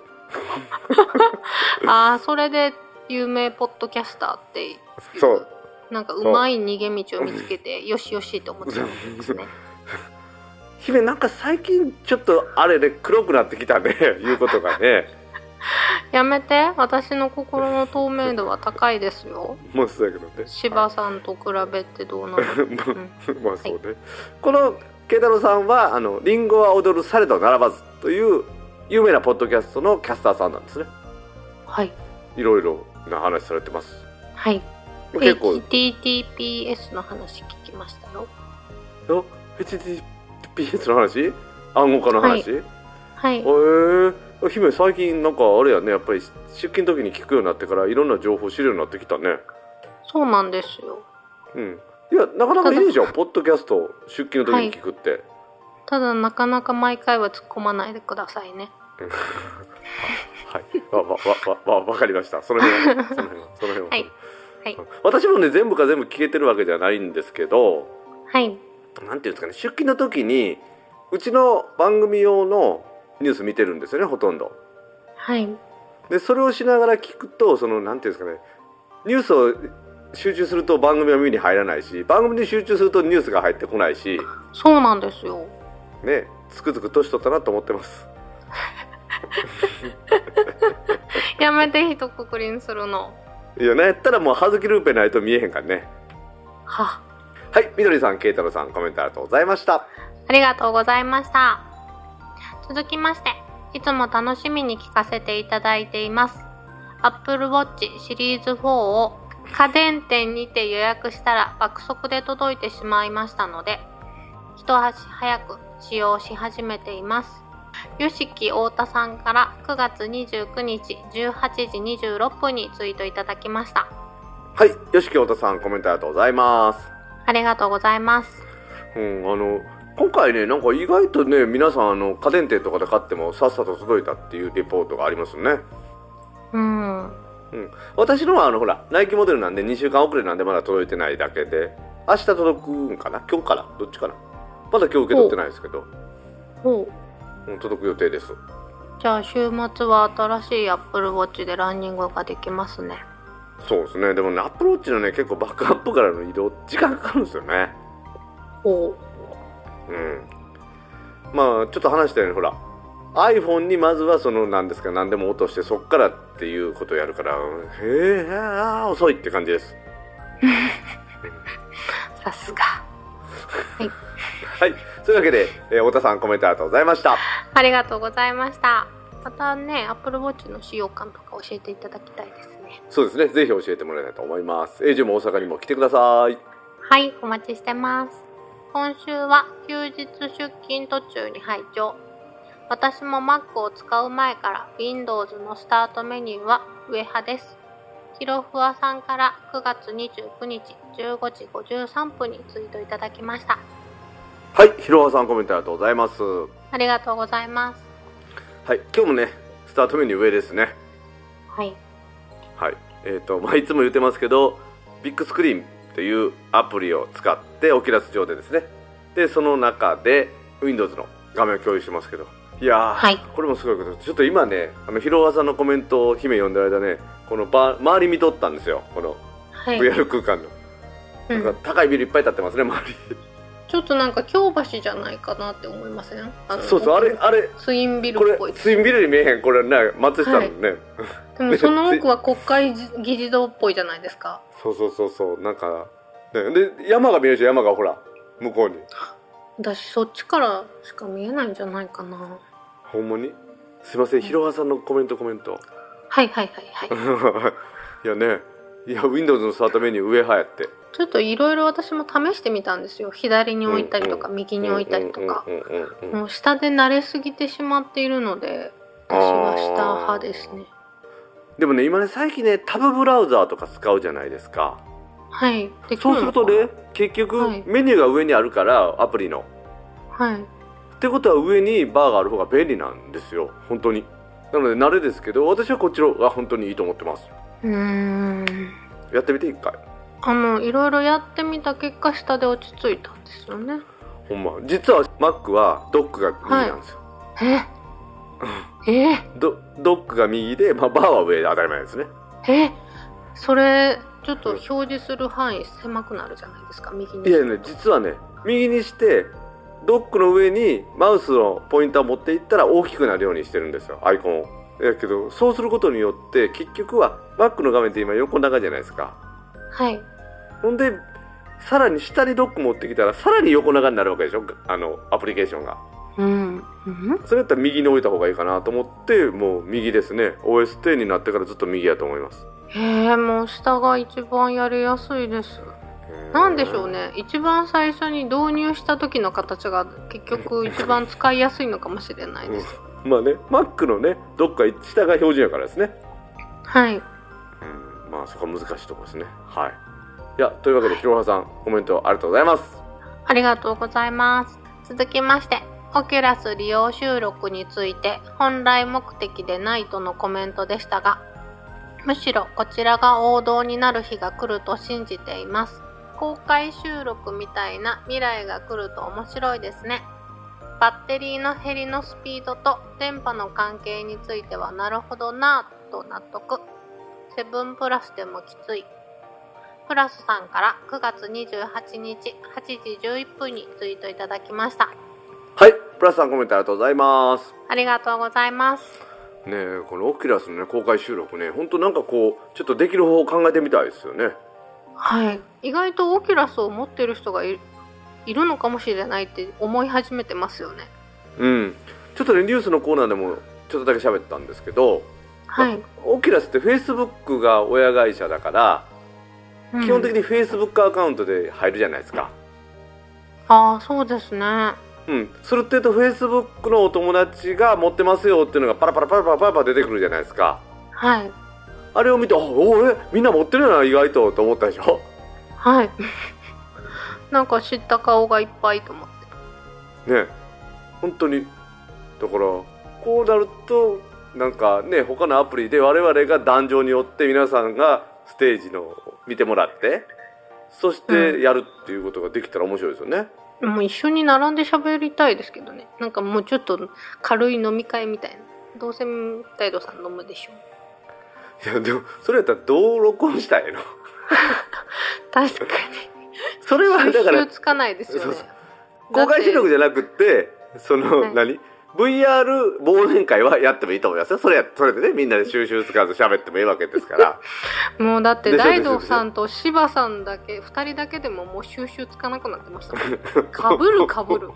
ああ、それで有名ポッドキャスターっていう、 そうなんかうまい逃げ道を見つけてよしよしと思っちゃうんですね姫、なんか最近ちょっとあれで黒くなってきたねいうことがねやめて、私の心の透明度は高いですよ。 もうそうだけどね、 柴さんと比べてどうなの、うん、 まあそうね、はい、この慶太郎さんはあのリンゴは踊るされど並ばずという有名なポッドキャストのキャスターさんなんですね。はい、いろいろな話されてます。はい、結構 エイチティーティーピーエス の話聞きましたよ。よ エイチティーピーエス の話、暗号化の話、はいはい、えー、姫最近なんかあれやね、やっぱり出勤の時に聞くようになってからいろんな情報知るようになってきたね。そうなんですよ。うん、いやなかなかいいじゃん、ポッドキャスト出勤の時に聞くって、はい、ただなかなか毎回は突っ込まないでくださいねはい、わわわわわかりました。その辺はその辺はその辺は、はいはい、私もね全部が全部聞けてるわけじゃないんですけど、はい、なんていうんですかね、出勤の時にうちの番組用のニュース見てるんですよね、ほとんど。はい。でそれをしながら聞くと、そのなんていうんですかね、ニュースを集中すると番組は耳に入らないし、番組に集中するとニュースが入ってこないし。そうなんですよ。ね、つくづく年取ったなと思ってますやめて一括りにするの。いや、なんやったらもう葉月ルーペないと見えへんからね。ははい、みどりさん、慶太郎さん、コメントありがとうございました。ありがとうございました。続きまして、いつも楽しみに聞かせていただいています Apple Watch シリーズフォーを家電店にて予約したら爆速で届いてしまいましたので、一足早く使用し始めています。よしき太田さんからくがつにじゅうくにちじゅうはちじにじゅうろっぷんにツイートいただきました。はい、よしき太田さん、コメントありがとうございます。ありがとうございます。うん、あの今回ね、なんか意外とね、皆さんあの家電店とかで買ってもさっさと届いたっていうレポートがありますね。うん、うん、私のはあのほらナイキモデルなんでにしゅうかん遅れなんでまだ届いてないだけで、明日届くんかな、今日からどっちかな、まだ今日受け取ってないですけど、ほう、うん、届く予定です。じゃあ週末は新しい Apple Watch でランニングができますね。そうですね。でもね、Apple Watch のね、結構バックアップからの移動時間かかるんですよね。ほう、うん、まあちょっと話したように、ほら iPhone にまずはその何ですか、何でも落としてそっからっていうことをやるから、へえ、あ遅いって感じですさすがはいはい、そういうわけで、えー、太田さん、コメントありがとうございました。ありがとうございました。またね、Apple Watch の使用感とか教えていただきたいですね。そうですね、ぜひ教えてもらいたいと思います。永住も大阪にも来てください。はい、お待ちしてます。今週は休日出勤途中に拝聴。私も Mac を使う前から Windows のスタートメニューは上派です。ひろふわさんからくがつにじゅうくにちじゅうごじごじゅうさんぷんにツイートいただきました。はい、ひろふわさん、コメントありがとうございます。ありがとうございます。はい、今日もね、スタートメニュー上ですね。はいはい、えーとまあ、いつも言ってますけど、ビッグスクリーンというアプリを使ってオキュラス上でですね、でその中で Windows の画面を共有してますけど、いやー、はい、これもすごいけど、ちょっと今ね、あのひろわさんのコメントを姫読んでる間ね、このば周り見とったんですよ、この ブイアール 空間の、はい、なんか高いビルいっぱい建ってますね、周り。 ちょっとなんか京橋じゃないかなって思いません？あのそうそう、あれあれツインビルっぽい。 ツインビルに見えへん、これね、松下のね、はい、 でもその奥は国会議事堂っぽいじゃないですか。 そうそうそうそう、なんか、ね、で山が見えるし、山がほら向こうに。 私そっちからしか見えないんじゃないかな。 ほんまに？すいません、ひろはさんのコメントコメント。 はいはいはいはい。 いやね、いや Windows のスタートメニュー上派やって。ちょっといろいろ私も試してみたんですよ。左に置いたりとか、うんうん、右に置いたりとか、もう下で慣れすぎてしまっているので、私は下派ですね。 でもね、今ね、最近ね、タブブラウザーとか使うじゃないですか。 はい。でそうするとね、結局、はい、メニューが上にあるからアプリの。 はい。 ってことは上にバーがある方が便利なんですよ、本当に。なので慣れですけど、私はこっちのが本当にいいと思ってます。 うーん。 やってみて一回。あのいろいろやってみた結果下で落ち着いたんですよね。 ほんま、実は Mac はドックが右なんですよ。 はい、ええドドックが右で、まあ、バーは上で当たり前ですね。 えそれちょっと表示する範囲狭くなるじゃないですか、右に。 いやね、実はね、右にしてドックの上にマウスのポインターを持っていったら大きくなるようにしてるんですよ、アイコンを。だけどそうすることによって結局は Mac の画面って今横長じゃないですか。 はい。 ほんでさらに下にドック持ってきたらさらに横長になるわけでしょ、あのアプリケーションが。 うん、うん、 それだったら右に置いた方がいいかなと思って、もう右ですね。 オーエスティー になってからずっと右やと思います。 へえ、もう下が一番やりやすいです。なんでしょうね、一番最初に導入した時の形が結局一番使いやすいのかもしれないです、 うん、まあね、Mac のね、どっか下が標準やからですね。 はい、 うん、まあそこは難しいところですね。はい。いや、というわけでひろはさん、コメントありがとうございます。 ありがとうございます。続きまして、オキュラス利用収録について本来目的でないとのコメントでしたが、むしろこちらが王道になる日が来ると信じています。公開収録みたいな未来が来ると面白いですね。バッテリーの減りのスピードと電波の関係についてはなるほどなぁと納得。セブンプラスでもきつい。プラスさんからくがつにじゅうはちにちはちじじゅういっぷんにツイートいただきました。 はい、プラスさんコメントありがとうございます。 ありがとうございます。 ねえ、このオキュラスの、ね、公開収録ね、ほんとなんかこうちょっとできる方法を考えてみたいですよね。 はい、意外とオキュラスを持ってる人が い, いるのかもしれないって思い始めてますよね。 うん、ちょっとね、ニュースのコーナーでもちょっとだけ喋ったんですけど、 はい、 まあ、オキュラスって Facebook が親会社だから、うん、基本的に Facebook アカウントで入るじゃないですか。 ああ、そうですね。 うん、それって言うと Facebook のお友達が持ってますよっていうのがパラパラパラパラパラパラ出てくるじゃないですか。 はい。 あれを見て、おお、え、みんな持ってるな意外とと思ったでしょ。 はい。なんか知った顔がいっぱいと思ってね、本当にだからこうなるとなんかね、他のアプリで我々が壇上によって皆さんがステージの見てもらって、そしてやるっていうことができたら面白いですよね。 うん、もう一緒に並んで喋りたいですけどね。なんかもうちょっと軽い飲み会みたいな。どうせ大道さん飲むでしょ。 いやでもそれやったらどう録音したいの確かにそれはだから収集つかないですよね。 公開収録じゃなくってその、はい、何 ブイアール 忘年会はやってもいいと思いますよ。それやそれでね、みんなで収集つかず喋ってもいいわけですからもうだって大道さんと柴さんだけふたりだけでももう収集つかなくなってましたもんかぶるかぶる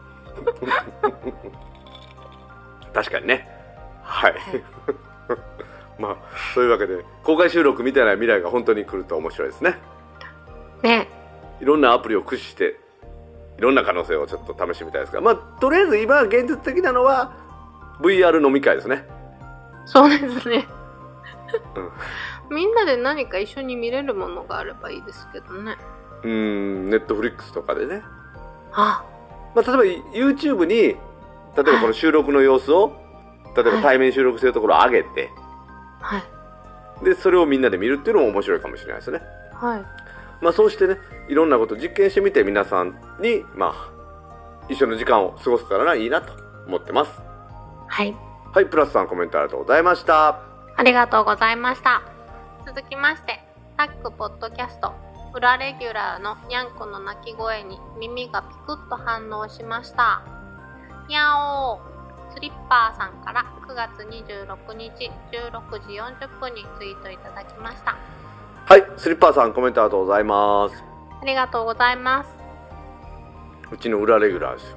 確かにね。はい、はいまあそういうわけで公開収録みたいな未来が本当に来ると面白いですね。 ね、 いろんなアプリを駆使していろんな可能性をちょっと試してみたいですが、まあとりあえず今現実的なのは ブイアール 飲み会ですね。 そうですね、うん、みんなで何か一緒に見れるものがあればいいですけどね。 うーん、ネットフリックスとかでね。 あ、 まあ、例えば YouTube に例えばこの収録の様子を例えば対面収録してるところを上げて、 はい、 でそれをみんなで見るっていうのも面白いかもしれないですね。 はい。 まあそうしてね、いろんなこと実験してみて、皆さんにまあ一緒の時間を過ごせたらいいなと思ってます。 はいはい、プラスさんコメントありがとうございました。 ありがとうございました。続きまして、タックポッドキャスト裏レギュラーのにゃんこの鳴き声に耳がピクッと反応しました。にゃおー。スリッパーさんからくがつにじゅうろくにちじゅうろくじよんじゅっぷんにツイートいただきました。 はい、スリッパーさんコメントありがとうございます。 ありがとうございます。 うちの裏レギュラーですよ。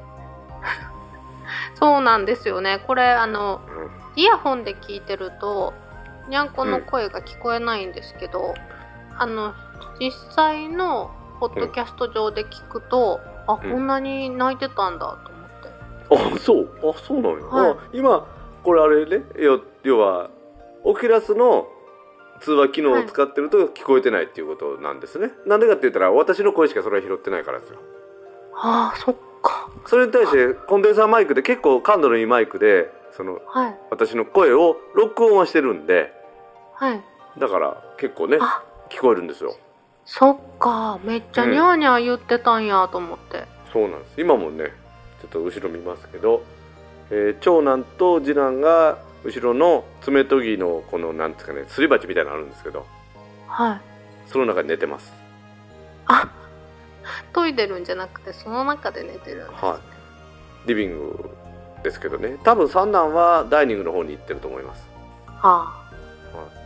そうなんですよね。これあの、 うん、 イヤホンで聞いてるとにゃんこの声が聞こえないんですけど、うん、あの実際のポッドキャスト上で聞くと、うん、あ、こんなに泣いてたんだと思って、 あ、そうあそうなんや、 はい、 あ今これあれね、要はオキュラスの通話機能を使ってると聞こえてないっていうことなんですね、はい、なんでかって言ったら私の声しかそれは拾ってないからですよ。 ああ、そっか。 それに対してコンデンサーマイクで結構感度のいいマイクでその、はい、私の声を録音はしてるんで、はい、だから結構ね聞こえるんですよ。 そっか、めっちゃニャーニャー言ってたんやと思って、うん、 そうなんです。今もねちょっと後ろ見ますけど、えー、長男と次男が後ろの爪研ぎのこのなんですかね、すり鉢みたいなのあるんですけど、はい、その中に寝てます。 あ、研いでるんじゃなくてその中で寝てるんですね、はい、リビングですけどね、多分三男はダイニングの方に行ってると思います。はあ、はい、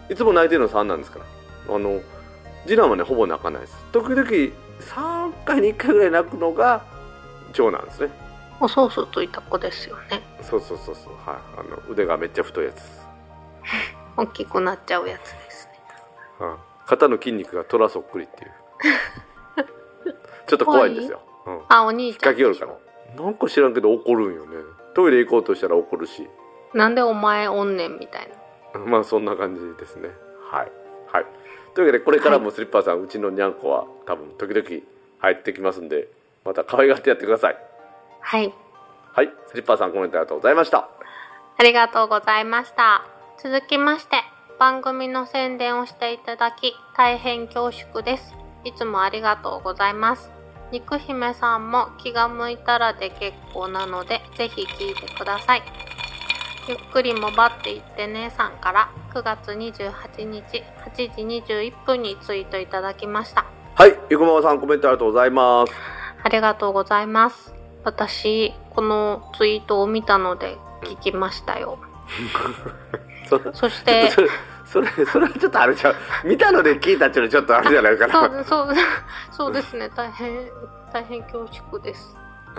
いつも泣いてるの三男ですから、あの次男はねほぼ泣かないです。時々さんかいにいっかいぐらい泣くのが長男ですね。 おそうそうといた子ですよね。 そうそうそうそう、はい、あの腕がめっちゃ太いやつです大きくなっちゃうやつですね、 はあ、肩の筋肉が虎そっくりっていうちょっと怖いんですよ、うん、 あ、お兄ちゃん引っ掛けよるからなんか知らんけど怒るんよね。トイレ行こうとしたら怒るし、 なんでお前おんねんみたいなまあそんな感じですね。はいはい、というわけでこれからもスリッパーさん、はい、うちのにゃんこは多分時々入ってきますんで、また可愛がってやってください。はいはい、スリッパーさんコメントありがとうございました。 ありがとうございました。続きまして番組の宣伝をしていただき大変恐縮です。いつもありがとうございます。肉姫さんも気が向いたらで結構なのでぜひ聞いてください。ゆっくりもばっていってねさんからくがつにじゅうはちにちはちじにじゅういっぷんにツイートいただきました。 はい、ゆくままさんコメントありがとうございます。 ありがとうございます。私このツイートを見たので聞きましたよそ, そしてそれそれそれはちょっとあれじゃん、見たので聞いたっていうのはちょっとあれじゃないかな。 そうそうそうですね、大変大変恐縮です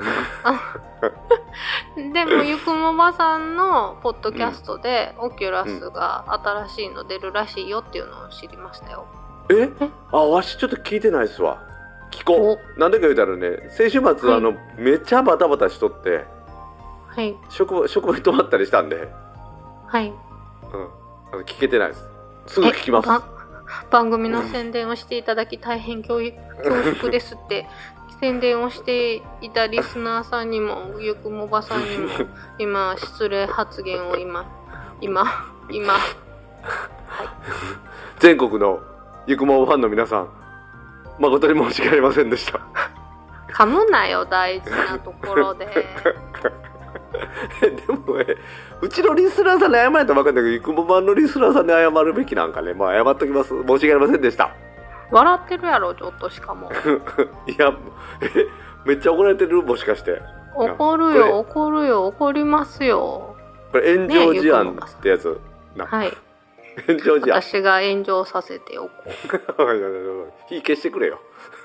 でもゆくもばさんのポッドキャストで、うん、オキュラスが新しいの出るらしいよっていうのを知りましたよ。 ええ、あ、わしちょっと聞いてないっすわ。聞こう。なんでか言うたらね、先週末、はい、あのめっちゃバタバタしとって、はい、職場職場に泊まったりしたんで、はい、うん、あの聞けてないです。すぐ聞きます。 番組の宣伝をしていただき大変恐縮ですって宣伝をしていたリスナーさんにもゆくもばさんにも今失礼発言を今今今、はい、 全国のゆくもばファンの皆さん誠に申し訳ありませんでした。 噛むなよ大事なところででもね、うちのリスナーさんに謝らないと分かんないけど、ゆくもばのリスナーさんに謝るべきなんかね、まあ謝っときます。申し訳ありませんでした。 笑ってるやろちょっと。しかもいやえめっちゃ怒られてる、もしかして。 怒るよ怒るよ怒りますよ。 これ炎上事案ってやつ、ね、な、はい、炎上事案、 私が炎上させておこう火消してくれよ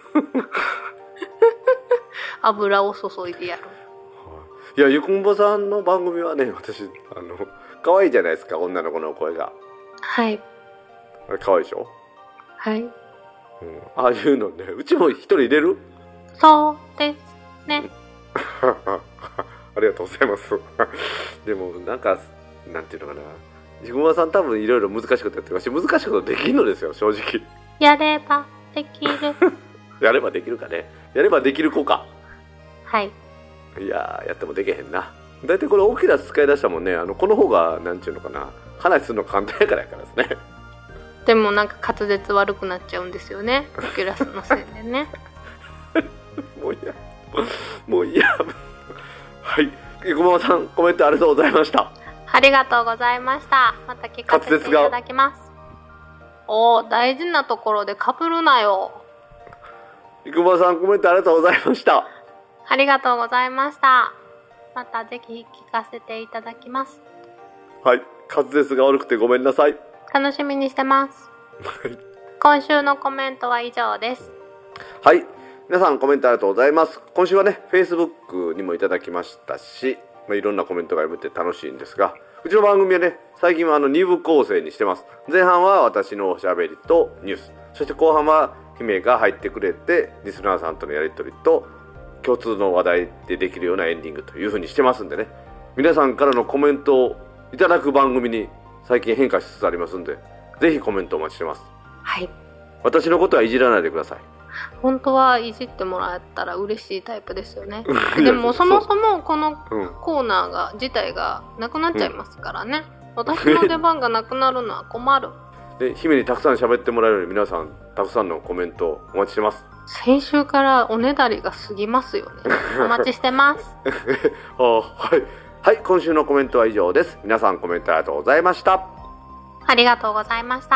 油を注いでやる。 いや、ゆくもばさんの番組はね、私あの可愛いじゃないですか、女の子の声が。はい、あれ可愛いでしょ。はい、うん、ああいうのね、うちも一人入れる。 そうですねありがとうございますでもなんかなんていうのかな、ゆくもばさん多分いろいろ難しいことやってるし、難しいことできるのですよ、正直。 やればできるやればできるかね。やればできる子か。 はい。 いやー、やってもできへんな。だいたいこれオキュラス使い出したもんね、あのこの方がなんていうのかな、話するの簡単やからやからですねでもなんか滑舌悪くなっちゃうんですよね、オキュラスのせいでね。 もういやもういやはい、生駒さんコメントありがとうございました。 ありがとうございました。また聞かせていただきます。おー、大事なところでかぶるなよ。 生駒さんコメントありがとうございました。 ありがとうございました。またぜひ聞かせていただきます。 はい、滑舌が悪くてごめんなさい。 楽しみにしてます。今週のコメントは以上です。 はい、皆さんコメントありがとうございます。今週はね Facebook にもいただきましたし、まあ、いろんなコメントが読めて楽しいんですが、うちの番組はね最近はあのに部構成にしてます。前半は私のおしゃべりとニュース、そして後半は姫が入ってくれてリスナーさんとのやり取りと共通の話題でできるようなエンディングという風にしてますんでね、皆さんからのコメントをいただく番組に最近変化しつつありますんで、ぜひコメントお待ちしてます。 はい、 私のことはいじらないでください。 本当はいじってもらえたら嬉しいタイプですよね。でもそもそもこのコーナーが自体がなくなっちゃいますからね、うん、私の出番がなくなるのは困る。 で、姫にたくさん喋ってもらえるように皆さんたくさんのコメントお待ちしてます。 先週からおねだりが過ぎますよね。お待ちしてますあ、はい、はい、今週のコメントは以上です。皆さんコメントありがとうございました。 ありがとうございました。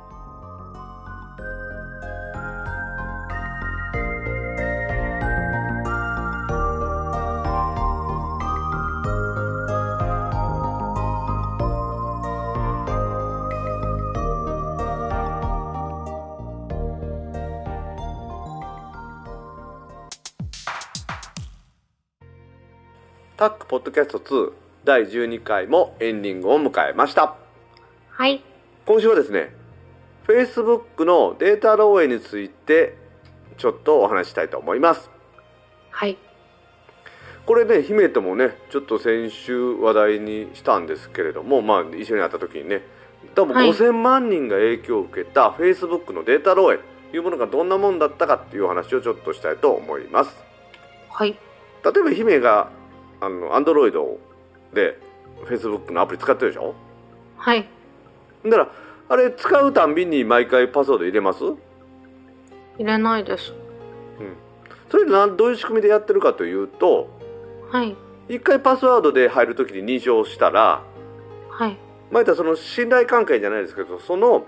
タックポッドキャストツーだいじゅうにかいもエンディングを迎えました。 はい、 今週はですね Facebook のデータ漏洩についてちょっとお話ししたいと思います。 はい、 これね姫ともねちょっと先週話題にしたんですけれども、まあ一緒に会った時にね多分ごせんまんにんが影響を受けた Facebook のデータ漏洩というものがどんなもんだったかっていう話をちょっとしたいと思います。 はい、 例えば姫があの Android で Facebook のアプリ使ってるでしょ。 はい。 だからあれ使うたんびに毎回パスワード入れます？ 入れないです。 うん。それでなどういう仕組みでやってるかというと、 はい。 一回パスワードで入るときに認証したら、 はい。 まあ言ったらその信頼関係じゃないですけど、その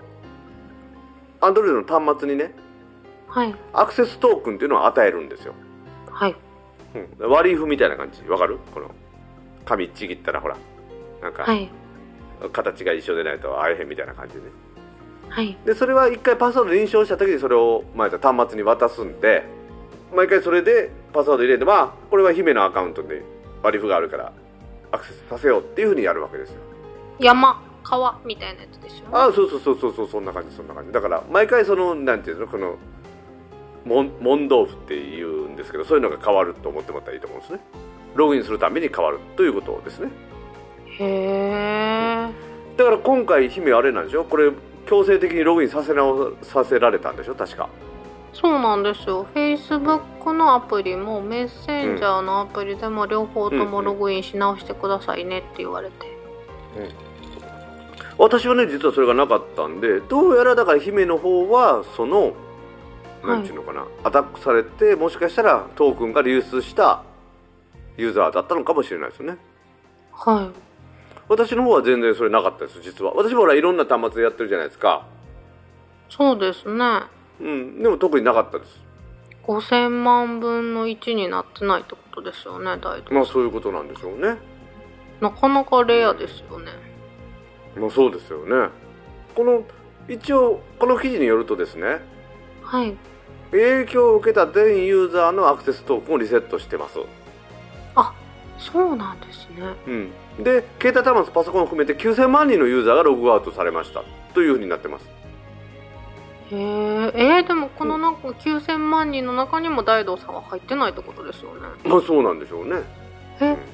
Android の端末にね、 はい。 アクセストークンっていうのを与えるんですよ。 はい。 うん、割り符みたいな感じ、わかる？この紙ちぎったらほらなんか、はい、形が一緒でないと会えへんみたいな感じでね。 はい。 でそれは一回パスワード認証した時にそれをまあ端末に渡すんで、毎回それでパスワード入れて、まあこれは姫のアカウントで割り符があるからアクセスさせようっていう風にやるわけですよ。 山川みたいなやつでしょ。 ああ、そうそうそうそうそう、そんな感じそんな感じ。だから毎回そのなんていうの、この問答符っていうんですけど、そういうのが変わると思ってもらったらいいと思うんですね。ログインするたびに変わるということですね。 へえ、 うん。だから今回姫あれなんでしょ、これ強制的にログインさせ直させられたんでしょ確か。 そうなんですよ。 Facebook のアプリもメッセンジャーのアプリでも両方ともログインし直してくださいねって言われて、 うんうん、私はね実はそれがなかったんで、どうやらだから姫の方はそのなんていうのかな、はい、アタックされてもしかしたらトークンが流出したユーザーだったのかもしれないですよね。 はい。 私の方は全然それなかったです実は。私もほらいろんな端末でやってるじゃないですか。 そうですね。 うん、でも特になかったです。 ごせんまんぶんのいちになってないってことですよね、大体。 まあそういうことなんでしょうね。 なかなかレアですよね。 まあそうですよね。この一応この記事によるとですね、 はい、 影響を受けた全ユーザーのアクセストークンをリセットしてます。 あ、そうなんですね。 うん。で携帯端末パソコンを含めてきゅうせんまんにんのユーザーがログアウトされましたというふうになってます。 へー、えー、でもこの中きゅうせんまんにんの中にも大道さんは入ってないってことですよね。 まあそうなんでしょうね。 え、うん、 はい、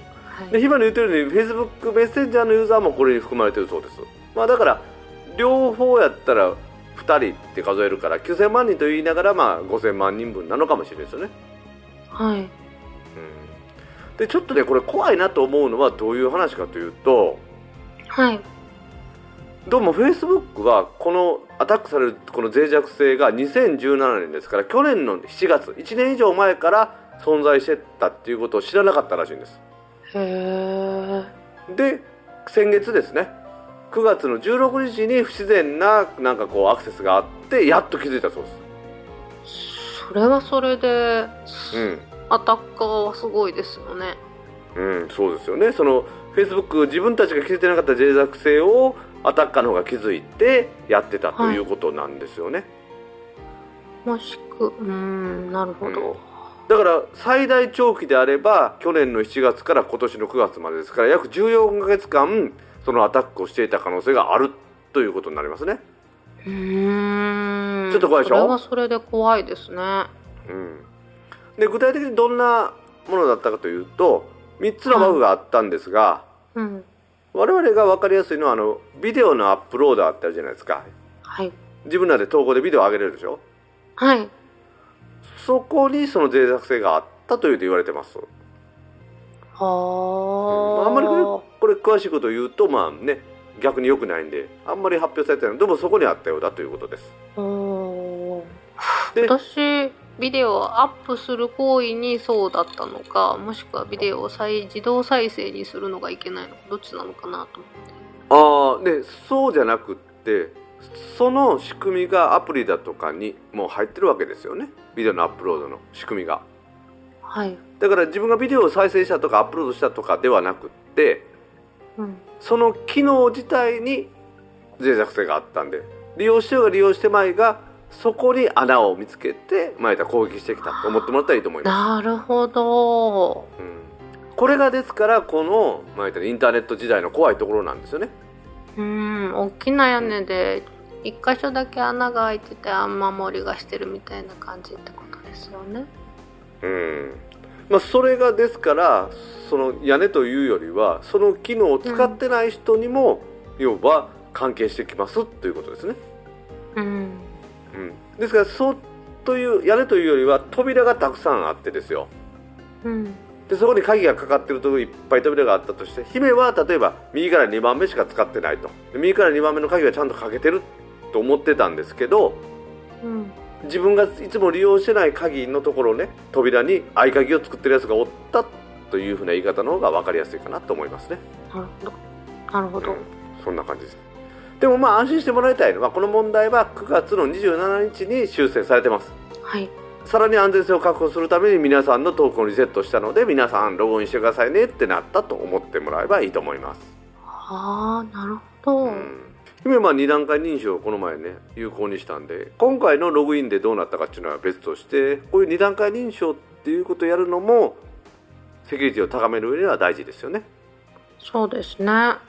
で今の言ってるように Facebook メッセンジャーのユーザーもこれに含まれてるそうです。まあだから両方やったらふたりって数えるからきゅうせんまんにんと言いながらまあごせんまんにんぶんなのかもしれないですよね。 はい、うん、 でちょっとねこれ怖いなと思うのはどういう話かというと、 はい、 どうも Facebook はこのアタックされるこの脆弱性がにせんじゅうななねんですから、去年のしちがつ、いちねん以上前から存在してたっていうことを知らなかったらしいんです。 へー。 で先月ですね、くがつのじゅうろくにちに不自然ななんかこうアクセスがあってやっと気づいたそうです。 それはそれで、 うん、 アタッカーはすごいですよね。 うん、そうですよね。その Facebook 自分たちが気づいてなかった脆弱性をアタッカーの方が気づいてやってたということなんですよね、 はい、もしくうーんなるほど、うん、 だから最大長期であれば去年のしちがつから今年のくがつまでですから、約じゅうよんかげつかんそのアタックをしていた可能性があるということになりますね。 うーん、 ちょっと怖いでしょ。 それはそれで怖いですね、 うん、で具体的にどんなものだったかというとみっつのバグがあったんですが、 うん、 我々が分かりやすいのはあのビデオのアップローダーってあるじゃないですか。 はい、 自分らで投稿でビデオを上げれるでしょ。 はい、 そこにその脆弱性があったというと言われてます。 はあ、 うん、あんまりこれ、これ詳しいことを言うとまあね逆に良くないんであんまり発表されてないのでもそこにあったようだということです。 で私ビデオをアップする行為にそうだったのか、もしくはビデオを再自動再生にするのがいけないのか、どっちなのかなと思って。ああ、でそうじゃなくってその仕組みがアプリだとかにもう入ってるわけですよね。ビデオのアップロードの仕組みが。 はい。 だから自分がビデオを再生したとかアップロードしたとかではなくって、うん、その機能自体に脆弱性があったんで、利用してようが利用してまいがそこに穴を見つけて前から攻撃してきたと思ってもらったらいいと思います。なるほど、 うん、これがですからこの前からインターネット時代の怖いところなんですよね。 うーん、大きな屋根で一箇所だけ穴が開いてて雨漏りがしてるみたいな感じってことですよね。 うん、まあ、それがですからその屋根というよりはその機能を使ってない人にも、うん、要は関係してきますということですね。 うん、 うん、ですからそうという屋根というよりは扉がたくさんあってですよ、うん、でそこに鍵がかかってるといっぱい扉があったとして、姫は例えば右からにばんめしか使ってないと、右からにばんめの鍵はちゃんとかけてると思ってたんですけど、うん、自分がいつも利用してない鍵のところね、扉に合鍵を作ってるやつがおったというふうな言い方の方が分かりやすいかなと思いますね。 なるほど、なるほど、うん、 そんな感じです。でもまあ安心してもらいたいのはこの問題はくがつのにじゅうしちにちに修正されてます。 はい。 さらに安全性を確保するために皆さんのトークンをリセットしたので皆さんログインしてくださいねってなったと思ってもらえばいいと思います。 はあ、なるほど。うん、 今まあに段階認証をこの前ね有効にしたんで、今回のログインでどうなったかっていうのは別として、こういうに段階認証っていうことをやるのもセキュリティを高める上では大事ですよね。 そうですね。うん、 あ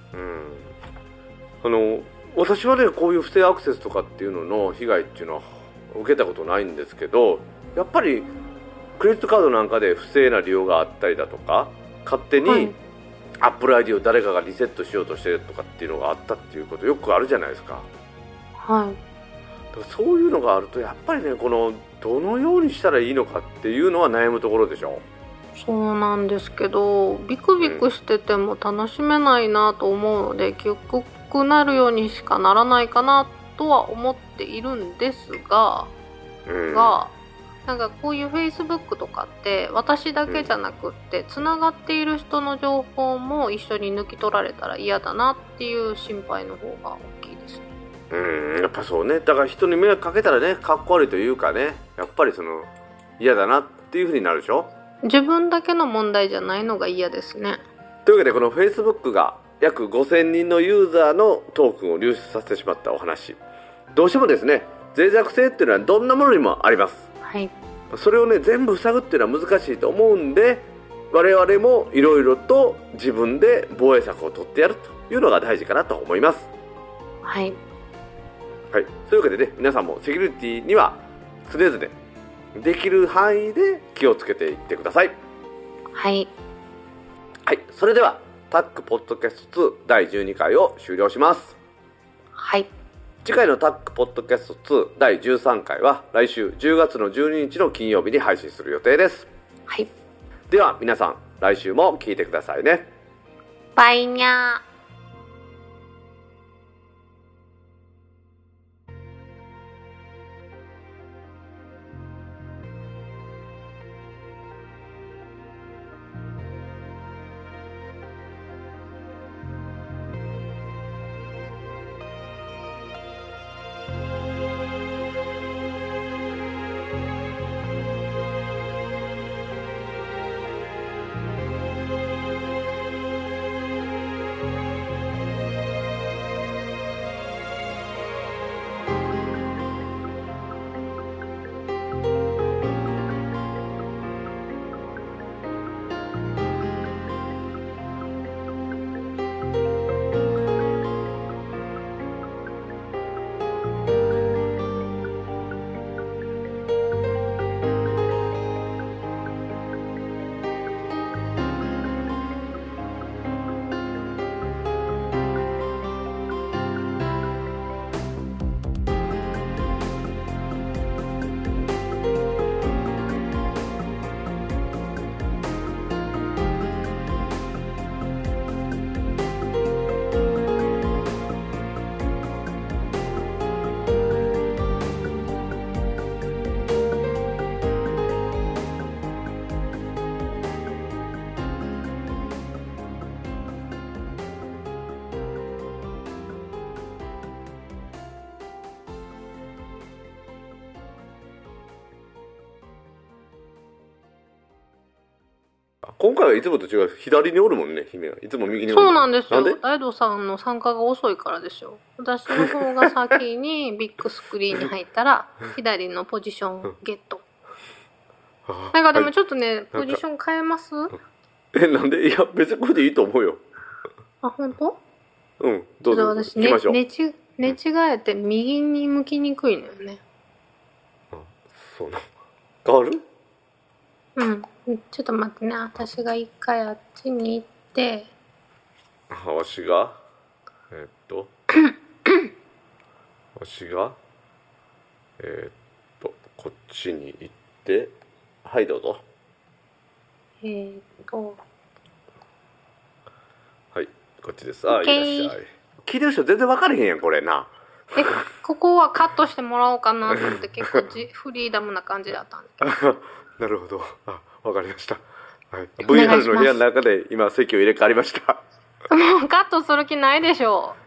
の私はねこういう不正アクセスとかっていうのの被害っていうのは受けたことないんですけど、やっぱりクレジットカードなんかで不正な利用があったりだとか、勝手に Apple アイディー を誰かがリセットしようとしてるとかっていうのがあったっていうことよくあるじゃないですか。 はい。 だからそういうのがあるとやっぱりね、このどのようにしたらいいのかっていうのは悩むところでしょ。 そうなんですけど、ビクビクしてても楽しめないなと思うので、結局なるようにしかならないかなとは思っているんですが、うん、がなんかこういう Facebook とかって私だけじゃなくってつながっている人の情報も一緒に抜き取られたら嫌だなっていう心配の方が大きいですね。 うん、やっぱそうね。だから人に迷惑かけたらね、かっこ悪いというかね、やっぱりその嫌だなっていう風になるでしょ。 自分だけの問題じゃないのが嫌ですね。 というわけでこの Facebook が約ごせんにんのユーザーのトークンを流出させてしまったお話、どうしてもですね脆弱性っていうのはどんなものにもあります。 はい。 それをね全部塞ぐっていうのは難しいと思うんで、我々もいろいろと自分で防衛策を取ってやるというのが大事かなと思います。 はい、 はい、というわけでね、皆さんもセキュリティには常々できる範囲で気をつけていってください。 はい、 はい、それではタックポッドキャストツーだいじゅうにかいを終了します。 はい。 次回のタックポッドキャストツーだいじゅうさんかいは来週じゅうがつのじゅうににちの金曜日に配信する予定です。 はい。 では皆さん来週も聞いてくださいね。 バイニャー。 今回はいつもと違う、左におるもんね、姫はいつも右におる。 そうなんですよ。 なんで大道さんの参加が遅いからですよ。私の方が先にビッグスクリーンに入ったら左のポジションゲット。なんかでもちょっとね、はい、ポジション変えます？ え、なんで？いや別にこれでいいと思うよ。 あ、本当？ うん、どうぞ。 私ね、寝ち寝違えて右に向きにくいのよね。 あ、そうな。変わる？ うん、ちょっと待ってね。私が一回あっちに行って。 わしがえー、っとわしがえー、っとこっちに行って、はいどうぞ。 えー、っとはいこっちです。あ、いらっしゃい。聞いてる人全然分かれへんやんこれな。 え、ここはカットしてもらおうかなと思って結構じフリーダムな感じだったんですけど。 なるほど。あ、わかりました。はい、ブイアール の部屋の中で今席を入れ替わりました。 もうカットする気ないでしょう。